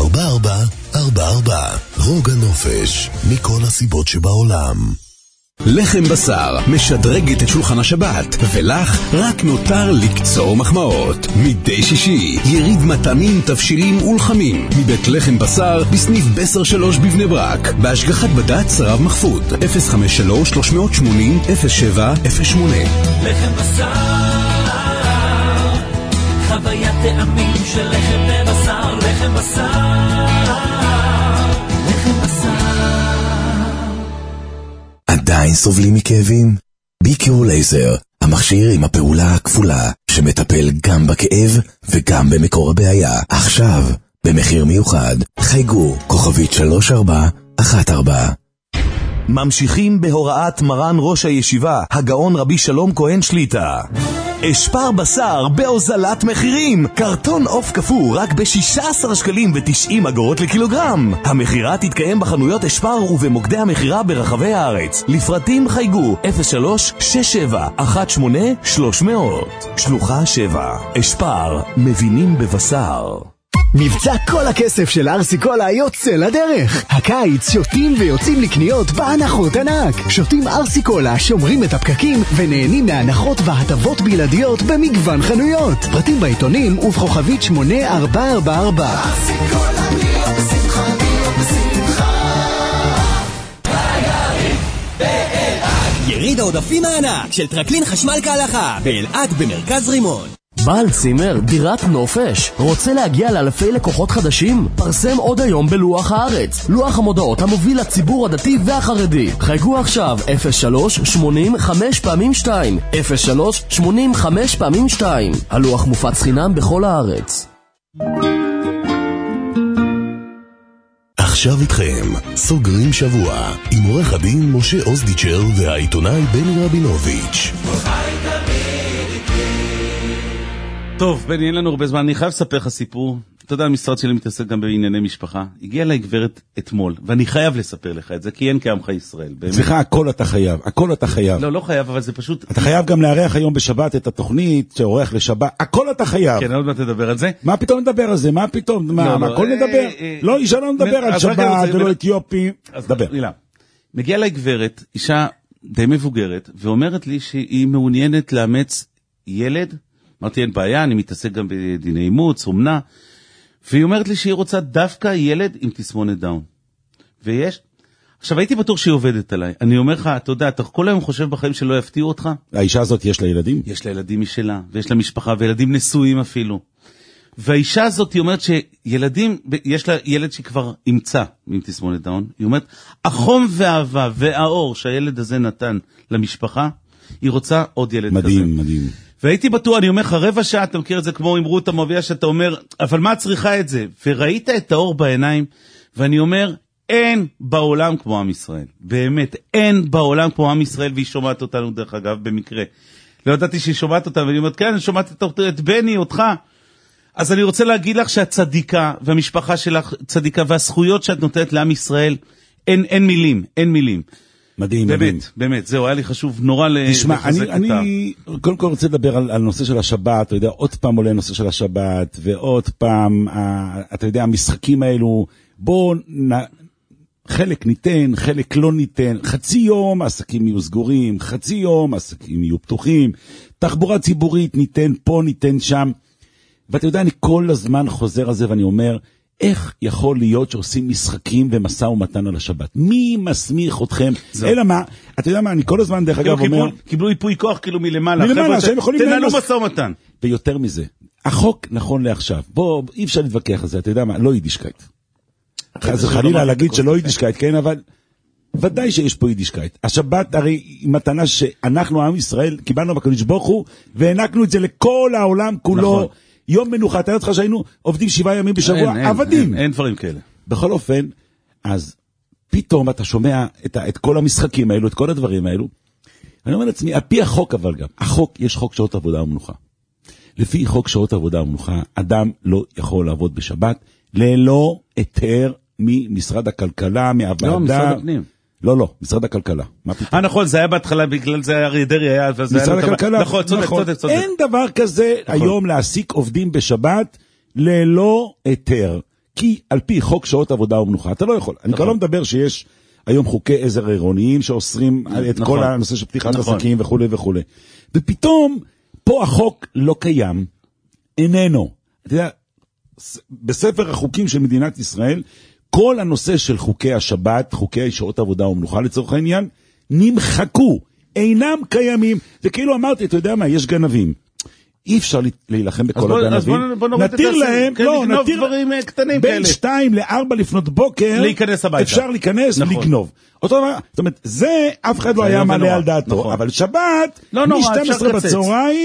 רוג הנופש, מכל הסיבות שבעולם. לחם בשר משדרגת את שולחן השבת, ולך רק נותר לקצור מחמאות. מדי שישי יריד מטעמים, תבשילים ולחמים מבית לחם בשר בסניף בסר 3 בבני ברק, בהשגחת בד"ץ רב מחפוד 053-380-0708. לחם בשר, חוויית טעמים של לחם בבשר. לחם בשר, לחם בשר. עדיין סובלים מכאבים? ביקיור לייזר, המכשיר עם הפעולה הכפולה, שמטפל גם בכאב וגם במקור הבעיה. עכשיו, במחיר מיוחד, חייגו, כוכבית 3414. ממשיכים בהוראת מרן ראש הישיבה, הגאון רבי שלום כהן שליטה. אשפר בשר בהוזלת מחירים. קרטון עוף קפוא רק ב-16 שקלים ו90 אגורות לקילוגרם. המחירה תתקיים בחנויות אשפר ובמוקדי המחירה ברחבי הארץ. לפרטים חייגו 03-67-18-300. שלוחה 7. אשפר, מבינים בבשר. מבצע כל הכסף של ארסי קולה יוצא לדרך. הקיץ שותים ויוצאים לקניות בהנחות ענק. שותים ארסי קולה, שומרים את הפקקים ונהנים מהנחות והטבות בלעדיות במגוון חנויות. פרטים בעיתונים ובכוכבית 8444. ארסי קולה נהיה בשמחה, נהיה בשמחה. יריד העודפים הענק של טרקלין חשמל כהלכה באלעד במרכז רימון. בעל צימר, דירת נופש, רוצה להגיע לאלפי לקוחות חדשים? פרסם עוד היום בלוח הארץ, לוח המודעות המוביל לציבור הדתי והחרדי. חייגו עכשיו 03-80-5x2 03-80-5x2. הלוח מופץ חינם בכל הארץ. עכשיו איתכם, סוגרים שבוע עם עורך הדין משה אוזדיצ'ר והעיתונאי בני רבינוביץ'. טוב, בני, אין לנו הרבה זמן, אני חייב לספר לך סיפור. אתה יודע, המשרד שלי מתעסק גם בענייני משפחה. הגיעה אליי גברת אתמול, ואני חייב לספר לך את זה, כי אין כעמך ישראל. סליחה, הכל אתה חייב, הכל אתה חייב. לא, לא חייב, אבל זה פשוט... אתה חייב גם לארח היום בשבת את התוכנית, שעורך לשבת, הכל אתה חייב. כן, עוד מעט תדבר על זה. מה פתאום נדבר על זה? מה פתאום? מה, הכל נדבר? לא, אישה לא נדבר על שבת, ולא אתיופי. אז דבר. מגיעה אליי גברת, אישה די מבוגרת, ואומרת לי שהיא מעוניינת לאמץ ילד. אמרתי, אין בעיה, אני מתעסק גם בדיני אימוץ, אומנה, והיא אומרת לי שהיא רוצה דווקא ילד עם תסמונת דאון. ויש, עכשיו הייתי בטוח שהיא עובדת עליי, אני אומר לך, אתה יודע, אתה כל היום חושב בחיים שלא יפתיעו אותך? האישה הזאת יש לה ילדים? יש לה ילדים משלה, ויש לה משפחה, וילדים נשואים אפילו. והאישה הזאת, היא אומרת שילדים, יש לה ילד שכבר אימצה עם תסמונת דאון, היא אומרת, החום והאהבה והאור שהילד הזה נתן למשפחה, היא רוצה עוד ילד מדהים, כזה. מדהים. והייתי בטוח, אני אומר לך, רבע שעה, אתה מכיר את זה כמו אמרו את המוביה, שאתה אומר, אבל מה צריכה את זה? וראית את האור בעיניים, ואני אומר, אין בעולם כמו עם ישראל. באמת, אין בעולם כמו עם ישראל, והיא שומעת אותנו דרך אגב, במקרה. לא ידעתי שהיא שומעת אותנו, ואני אומרת, כן, אני שומעת את בני, אותך. אז אני רוצה להגיד לך שהצדיקה, והמשפחה שלך צדיקה, והזכויות שאת נותנת לעם ישראל, אין מילים, אין מילים. מדהים, באמת, מדהים. באמת, זהו, היה לי חשוב נורא תשמע, אני קודם כל רוצה לדבר על נושא של השבת, אתה יודע, עוד פעם עולה נושא של השבת, ועוד פעם, אתה יודע, המשחקים האלו, בוא, חלק ניתן, חלק לא ניתן, חצי יום עסקים יהיו סגורים, חצי יום עסקים יהיו פתוחים, תחבורה ציבורית ניתן פה, ניתן שם, ואתה יודע, אני כל הזמן חוזר על זה ואני אומר, איך יכול להיות שעושים משחקים ומסע ומתן על השבת? מי מסמיך אתכם? אלא מה, אתה יודע מה, אני כל הזמן דרך אגב אומר... קיבלו איפוי כוח כאילו מלמעלה. מלמעלה, שהם יכולים... תנהלו מסע ומתן. ויותר מזה, החוק נכון לעכשיו, בוא, אי אפשר להתווכח על זה, אתה יודע מה, לא יידישקייט. אז חלילה להגיד שלא יידישקייט, כן, אבל ודאי שיש פה יידישקייט. השבת הרי היא מתנה שאנחנו, עם ישראל, קיבלנו בקדוש ברוך הוא, והענקנו את זה לכל העולם כולו. יום מנוחה, אתה יודע לך שהיינו עובדים 7 ימים בשבוע, עבדים. אין דברים כאלה. בכל אופן, אז פתאום אתה שומע את כל המשחקים האלו, את כל הדברים האלו. אני אומר לעצמי, על פי החוק אבל גם, החוק, יש חוק שעות עבודה ומנוחה. לפי חוק שעות עבודה ומנוחה, אדם לא יכול לעבוד בשבת, ללא היתר ממשרד הכלכלה, מהוועדה. לא, משרד הפנים. לא, משרד הכלכלה. נכון, זה היה בהתחלה, בגלל זה אריה דרעי היה... משרד הכלכלה. נכון, צודק. אין דבר כזה היום להעסיק עובדים בשבת ללא היתר. כי על פי חוק שעות עבודה ומנוחה, אתה לא יכול. אני כבר לא מדבר שיש היום חוקי עזר עירוניים שאוסרים את כל הנושא של פתיחת עסקים וכו' וכו'. ופתאום פה החוק לא קיים, איננו. אתה יודע, בספר החוקים של מדינת ישראל, כל הנושא של חוקי השבת, חוקי שעות עבודה ומנוחה לצורך העניין, נמחקו, אינם קיימים. זה כאילו אמרתי, אתה יודע מה, יש גנבים. אי אפשר להילחם בכל הגנבים. נתיר להם, לא, נתיר בין 2 ל-4 לפנות בוקר, להיכנס הביתה. אפשר להיכנס ולגנוב. אותו דבר, זאת אומרת, זה אף אחד לא היה מעלה על דעתו, אבל שבת, מ-12 בצהריים,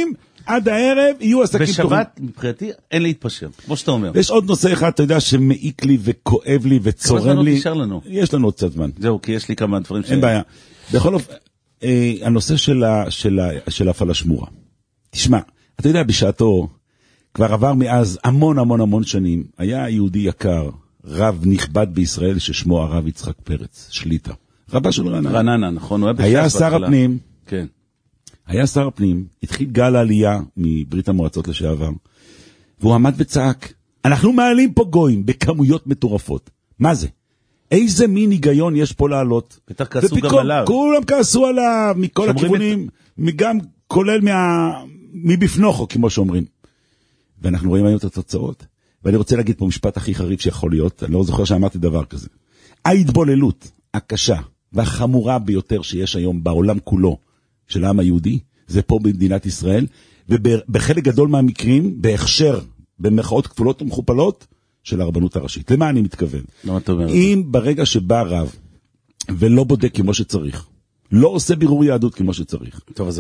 עד הערב יהיו עסקים פתוחים. בשבת, מבחינתי, אין להתפשר, כמו שאתה אומר. יש עוד נושא אחד, אתה יודע, שמעיק לי וכואב לי וצורם לי. נשאר לנו. יש לנו עוד קצת זמן. זהו, כי יש לי כמה דברים אין בעיה. בכל אופן, הנושא של הפלשמורה. תשמע, אתה יודע, בשעתו, כבר עבר מאז המון שנים, היה יהודי יקר, רב נכבד בישראל, ששמו הרב יצחק פרץ, שליטה. רבה של רעננה. רעננה, נכון, הוא היה שר הפנים. כן. היה שר הפנים, התחיל גל העלייה מברית המועצות לשעבר, והוא עמד וצעק, אנחנו מעלים פה גויים בכמויות מטורפות. מה זה? איזה מין היגיון יש פה לעלות? בטח כעסו גם עליו. כולם כעסו עליו, מכל הכיוונים, גם כולל מבפנוכו, כמו שאומרים. ואנחנו רואים היום את התוצאות. ואני רוצה להגיד פה משפט הכי חריף שיכול להיות, אני לא זוכר שאמרתי דבר כזה. ההתבוללות הקשה והחמורה ביותר שיש היום בעולם כולו, של העם היהודי, זה פה במדינת ישראל, ובחלק גדול מהמקרים, בהכשר, במחאות כפולות ומכופלות, של הרבנות הראשית. למה אני מתכוון? למה אתה אומר? אם ברגע שבא רב, ולא בודק כמו שצריך, לא עושה בירור יהדות כמו שצריך,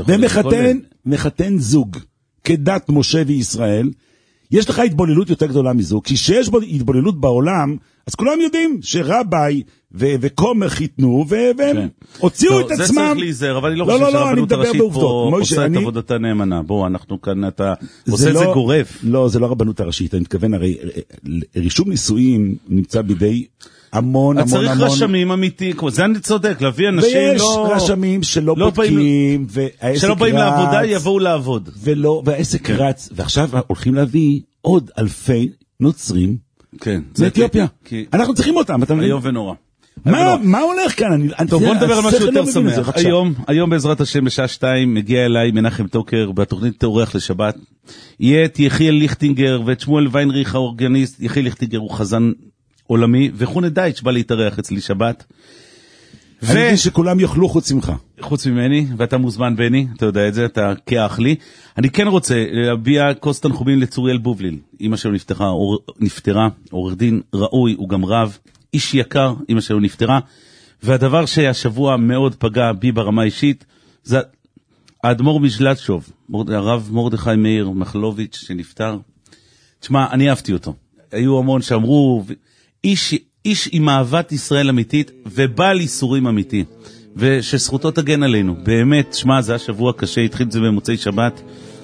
ומחתן זוג, כדת משה וישראל, יש לך התבוללות יותר גדולה מזו, כי שיש התבוללות בעולם, אז כולם יודעים שרבי וקומר חיתנו, והם הוציאו את עצמם. זה צריך להיזהר, אבל אני לא חושב שהרבנות הראשית פה עושה את עבודתה נאמנה. בוא, אנחנו כאן, אתה עושה את זה גורף. לא, זה לא הרבנות הראשית, אני מתכוון, הרי רישום נישואים נמצא בידי המון. צריך רשמים אמיתי, זה אני צודק, להביא אנשים לא... ויש רשמים שלא בודקים, שלא באים לעבודה, יבואו לעבוד. והעסק רץ, ועכשיו הולכים להביא עוד אלפי נוצרים, כן. מאתיופיה. אנחנו צריכים אותם, אתה מבין? היום ונורא. מה הולך כאן? טוב, בוא נדבר על משהו יותר שמח. היום בעזרת השם בשעה 2 מגיע אליי מנחם טוקר, בתוכנית תאורח לשבת. יהיה את יחיאל ליכטינגר ואת שמואל ויינריך האורגניסט. יחיאל ליכטינגר הוא חזן עולמי, וחונה דייטש בא להתארח אצלי שבת. אני מבין שכולם יאכלו חוץ ממך. חוץ ממני, ואתה מוזמן בני, אתה יודע את זה, אתה כאח לי. אני כן רוצה להביע כוס תנחומים לצוריאל בובליל. אמא שלו נפטרה, עורך דין ראוי, הוא גם רב, איש יקר, אמא שלו נפטרה. והדבר שהשבוע מאוד פגע בי ברמה אישית, זה האדמו"ר מז'לטשוב, הרב מרדכי מאיר מחלוביץ' שנפטר. תשמע, אני אהבתי אותו. היו המון שאמרו, איש עם אהבת ישראל אמיתית ובעל איסורים אמיתי, ושזכותו תגן עלינו. באמת, שמע, זה השבוע קשה, התחיל את זה במוצאי שבת.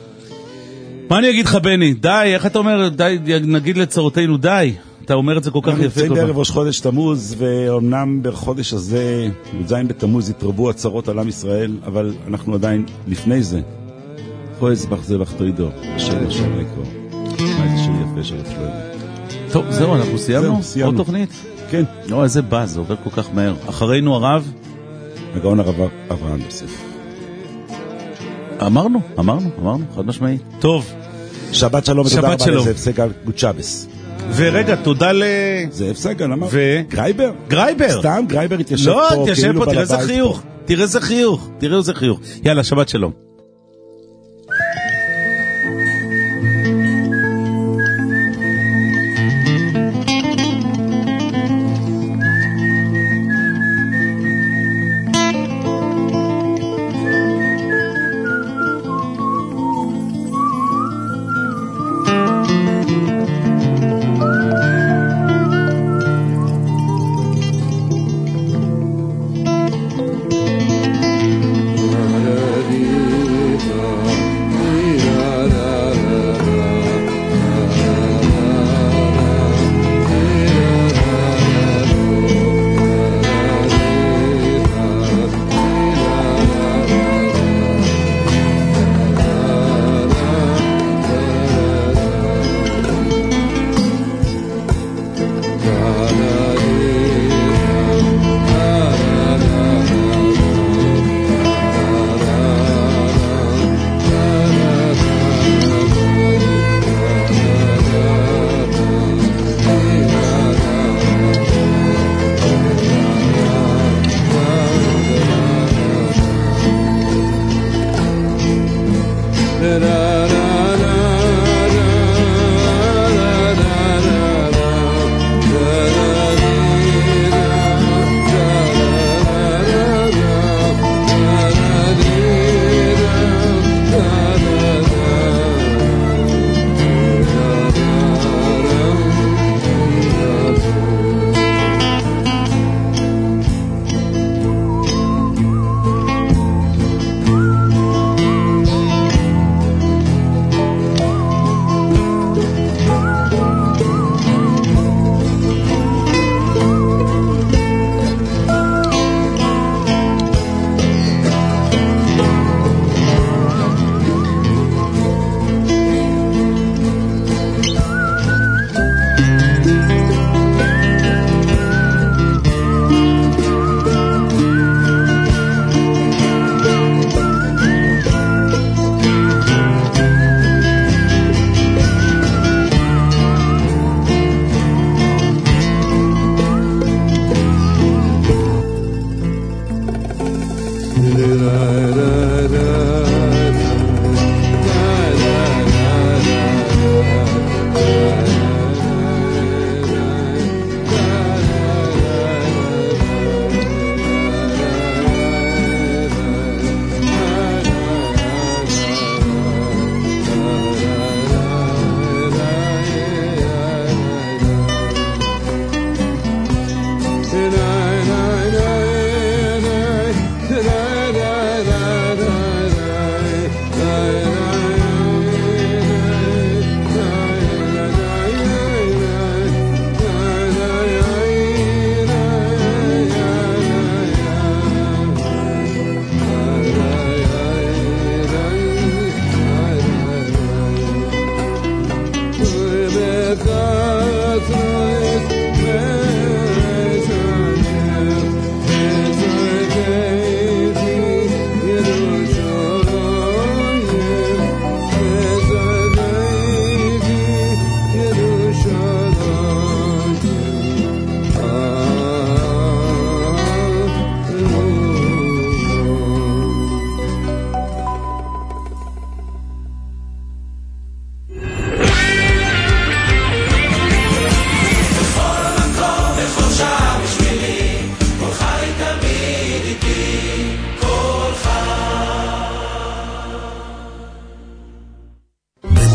מה אני אגיד לך בני? די, איך אתה אומר? די, נגיד לצרותינו, די. אתה אומר את זה כל כך יפה. נמצאים בערב ראש חודש תמוז, ואומנם בחודש הזה, י"ז בתמוז, התרבו הצרות על עם ישראל, אבל אנחנו עדיין לפני זה. חועז בך זה לך תוידו, השם השם היקור. מה איזה שם יפה של אפלואים. טוב, זהו, אנחנו סיימנו? עוד תוכנית? כן. לא, איזה באז, זה עובר כל כך מהר. אחרינו הרב? הגאון הרב אברהם יוסף. אמרנו, חד משמעי. טוב. שבת שלום ותודה רבה לזאב סגל, גוד שבס. ורגע, תודה זאב סגל, אמר. גרייבר? גרייבר. סתם, גרייבר התיישב פה. לא, התיישב פה, תראה איזה חיוך. תראה איזה חיוך. יאללה, שבת שלום. Hare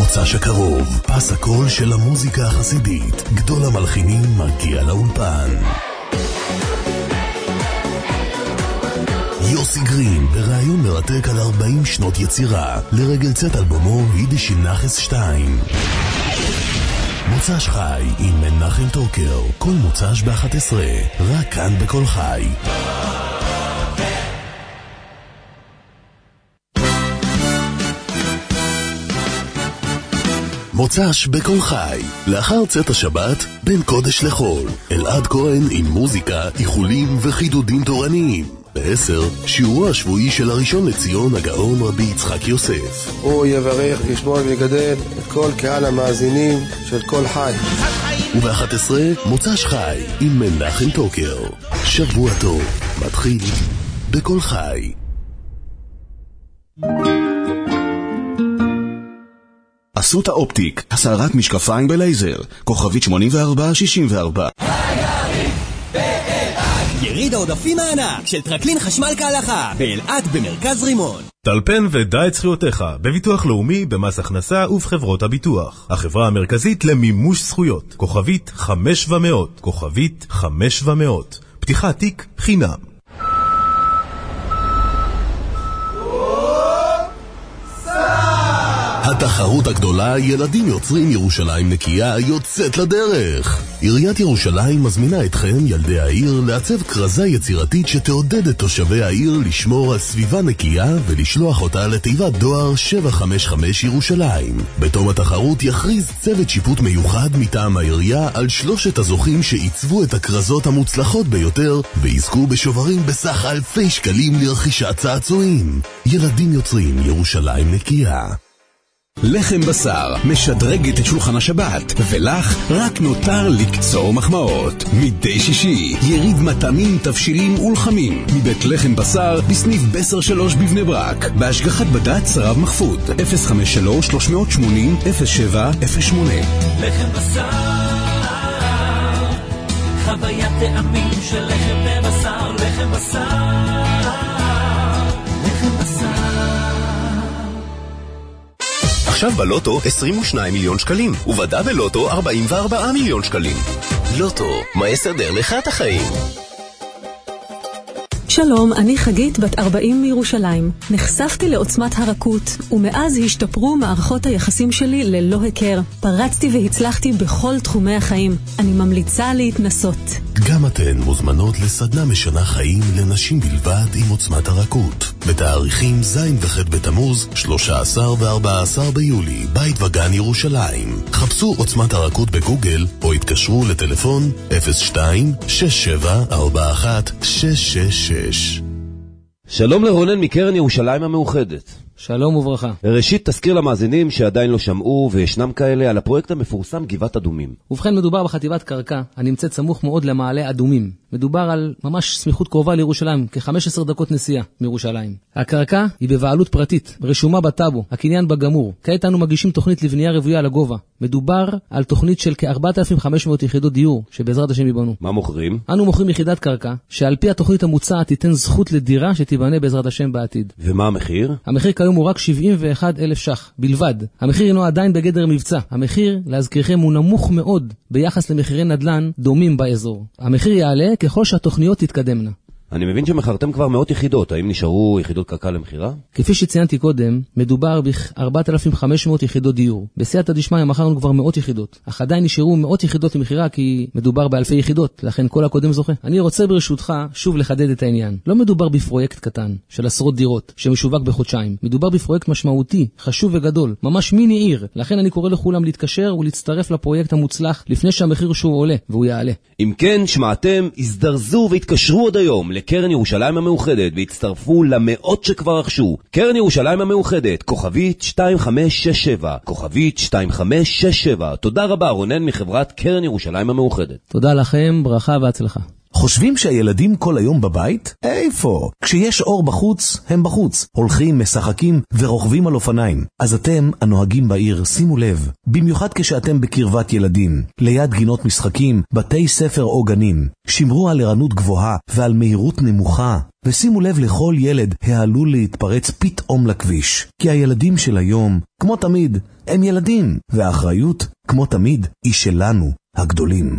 במוצ"ש הקרוב, פס הקול של המוזיקה החסידית. גדול המלחינים מגיע לאולפן. יוסי גרין ברעיון מרתק על 40 שנות יצירה לרגל צאת אלבומו יידיש נחס 2. מוצ"ש חי עם מנחם טוקר, כל מוצ"ש ב-11, רק כאן בכל חי. מוצ"ש בכל חי, לאחר צאת השבת, בין קודש לחול. אלעד כהן עם מוזיקה, איחולים וחידודים תורניים. ב-10, שיעורו השבועי של הראשון לציון הגאון רבי יצחק יוסף. הוא יברך, ישמור ויגדל את כל קהל המאזינים של כל חי. וב-11, מוצ"ש חי עם מנחם טוקר. שבוע טוב, מתחיל בכל חי. אסותא אופטיק, הסרת משקפיים בלייזר, כוכבית 8464. יריד העודפים הענק של טרקלין חשמל כהלכה באלעד במרכז רימון. טלפן ודע את זכויותיך בביטוח לאומי, במס הכנסה ובחברות הביטוח. החברה המרכזית למימוש זכויות, כוכבית 5700, כוכבית 5700. פתיחת תיק חינם. התחרות הגדולה ילדים יוצרים ירושלים נקייה יוצאת לדרך. עיריית ירושלים מזמינה אתכם, ילדי העיר, לעצב כרזה יצירתית שתעודד את תושבי העיר לשמור על סביבה נקייה ולשלוח אותה לתיבת דואר 755 ירושלים. בתום התחרות יכריז צוות שיפוט מיוחד מטעם העירייה על 3 הזוכים שעיצבו את הכרזות המוצלחות ביותר ויזכו בשוברים בסך אלפי שקלים לרכישת צעצועים. ילדים יוצרים ירושלים נקייה. לחם בשר משדרגת את שולחן השבת, ולך רק נותר לקצור מחמאות. מדי שישי יריד מטעמים, תבשילים ולחמים מבית לחם בשר בסניף בסר 3 בבני ברק, בהשגחת בד"ץ רב מחפוד. 053-380-0708. לחם בשר, חוויית טעמים של לחם בבשר. לחם בשר, לחם בשר. עכשיו בלוטו 22 מיליון שקלים, ובדאבל לוטו 44 מיליון שקלים. לוטו, מה יסדר לך את החיים? שלום, אני חגית, בת 40 מירושלים. נחשפתי לעוצמת הרכות, ומאז השתפרו מערכות היחסים שלי ללא הכר. פרצתי והצלחתי בכל תחומי החיים. אני ממליצה להתנסות. גם אתן מוזמנות לסדנה משנה חיים לנשים בלבד עם עוצמת הרכות. בתאריכים ז' וח' בתמוז, 13 ו-14 ביולי, בית וגן ירושלים. חפשו עוצמת הרכות בגוגל, או התקשרו לטלפון 02-6741-666. שלום לרונן מקרן ירושלים המאוחדת. שלום וברכה. ראשית, תזכיר למאזינים שעדיין לא שמעו וישנם כאלה על הפרויקט המפורסם גבעת אדומים. ובכן, מדובר בחטיבת קרקע הנמצאת סמוך מאוד למעלה אדומים. מדובר על ממש סמיכות קרובה לירושלים, כ-15 דקות נסיעה מירושלים. הקרקע היא בבעלות פרטית, רשומה בטאבו, הקניין בגמור. כעת אנו מגישים תוכנית לבנייה רוויה לגובה. מדובר על תוכנית של כ-4,500 יחידות דיור, שבעזרת השם ייבנו. מה מוכרים? אנו מוכרים יחידת קרקע, שעל פי התוכנית המוצעת תיתן זכות לדירה שתיבנה בעזרת השם בעתיד. ומה המחיר? המחיר כיום הוא רק 71,000 ש"ח בלבד. המחיר אינו עדיין בגדר מבצע. המחיר, להזכירכם, הוא נמוך מאוד ביחס למחירי נדל"ן דומים באזור. המחיר יעלה ככל שהתוכניות תתקדמנה. אני מבין שמחרתם כבר מאות יחידות, האם נשארו יחידות קרקע למחירה? כפי שציינתי קודם, מדובר ב-4,500 יחידות דיור. בסייעתא דשמיא מכרנו כבר מאות יחידות, אך עדיין נשארו מאות יחידות למחירה כי מדובר באלפי יחידות, לכן כל הקודם זוכה. אני רוצה ברשותך שוב לחדד את העניין. לא מדובר בפרויקט קטן של עשרות דירות שמשווק בחודשיים. מדובר בפרויקט משמעותי, חשוב וגדול, ממש מיני עיר. לכן אני קורא לכולם להתקשר ולהצטרף לפרויקט המוצלח לפני שהמחיר שהוא עולה, והוא יעלה. אם כן, שמעתם, הזדרזו והתקשרו עוד היום לקרן ירושלים המאוחדת והצטרפו למאות שכבר רכשו. קרן ירושלים המאוחדת, כוכבית 2567, כוכבית 2567. תודה רבה, רונן מחברת קרן ירושלים המאוחדת. תודה לכם, ברכה והצלחה. חושבים שהילדים כל היום בבית? איפה? כשיש אור בחוץ, הם בחוץ. הולכים, משחקים ורוכבים על אופניים. אז אתם, הנוהגים בעיר, שימו לב. במיוחד כשאתם בקרבת ילדים, ליד גינות משחקים, בתי ספר או גנים. שמרו על ערנות גבוהה ועל מהירות נמוכה. ושימו לב לכל ילד העלול להתפרץ פתאום לכביש. כי הילדים של היום, כמו תמיד, הם ילדים. והאחריות, כמו תמיד, היא שלנו, הגדולים.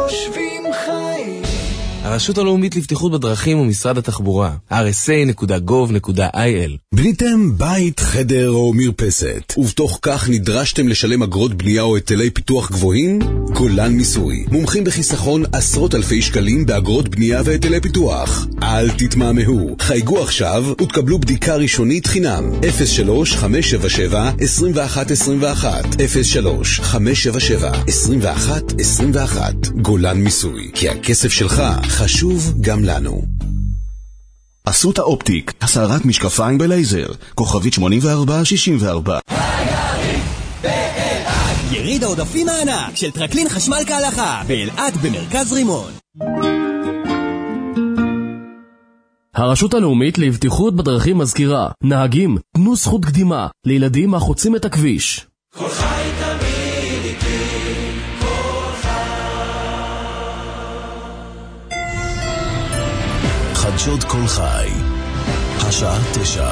הרשות הלאומית לבטיחות בדרכים ומשרד התחבורה, rsa.gov.il. בניתם בית, חדר או מרפסת, ובתוך כך נדרשתם לשלם אגרות בנייה או היטלי פיתוח גבוהים? גולן מיסוי, מומחים בחיסכון עשרות אלפי שקלים באגרות בנייה והיטלי פיתוח. אל תתמהמו, חייגו עכשיו ותקבלו בדיקה ראשונית חינם. 03-577-2121 03-577-2121. גולן מיסוי, כי הכסף שלך חשוב גם לנו. אסותא אופטיק, הסערת משקפיים בלייזר, כוכבית 8464. יריד העודפים הענק של טרקלין חשמל כהלכה באלעד במרכז רימון. הרשות הלאומית לבטיחות בדרכים מזכירה, נהגים, תנו זכות קדימה לילדים החוצים את הכביש. כל חי תמיד איתי, כל חדשות כל חי, השעה 9.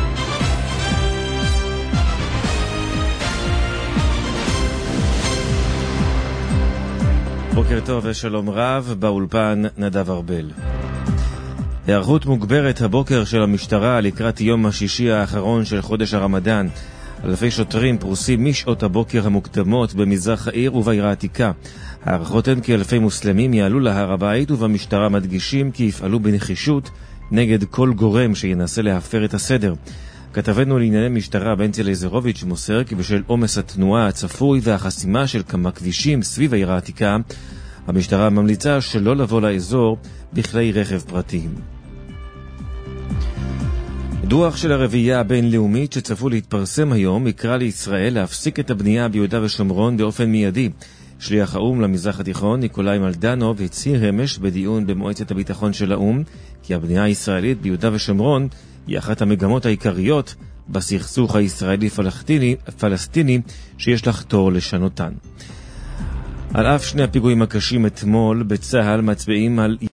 בוקר טוב ושלום רב, באולפן נדב ארבל. היערכות מוגברת הבוקר של המשטרה לקראת יום השישי האחרון של חודש הרמדאן. אלפי שוטרים פרוסים משעות הבוקר המוקדמות במזרח העיר ובעיר העתיקה. הערכות הן כי אלפי מוסלמים יעלו להר הבית, ובמשטרה מדגישים כי יפעלו בנחישות נגד כל גורם שינסה להפר את הסדר. כתבנו לענייני משטרה בנצי לייזרוביץ' מוסר כי בשל עומס התנועה הצפוי והחסימה של כמה כבישים סביב העיר העתיקה, המשטרה ממליצה שלא לבוא לאזור בכלי רכב פרטיים. דוח של הרביעייה הבינלאומית שצפו להתפרסם היום יקרא לישראל להפסיק את הבנייה ביהודה ושומרון באופן מיידי. שליח האום למזרח התיכון ניקולאי מלדנוב הצהיר אמש בדיון במועצת הביטחון של האום כי הבנייה הישראלית ביהודה ושומרון היא אחת המגמות העיקריות בסכסוך הישראלי-פלסטיני שיש לחתור לשנותן. על אף שני הפיגועים הקשים אתמול בצהל מצביעים על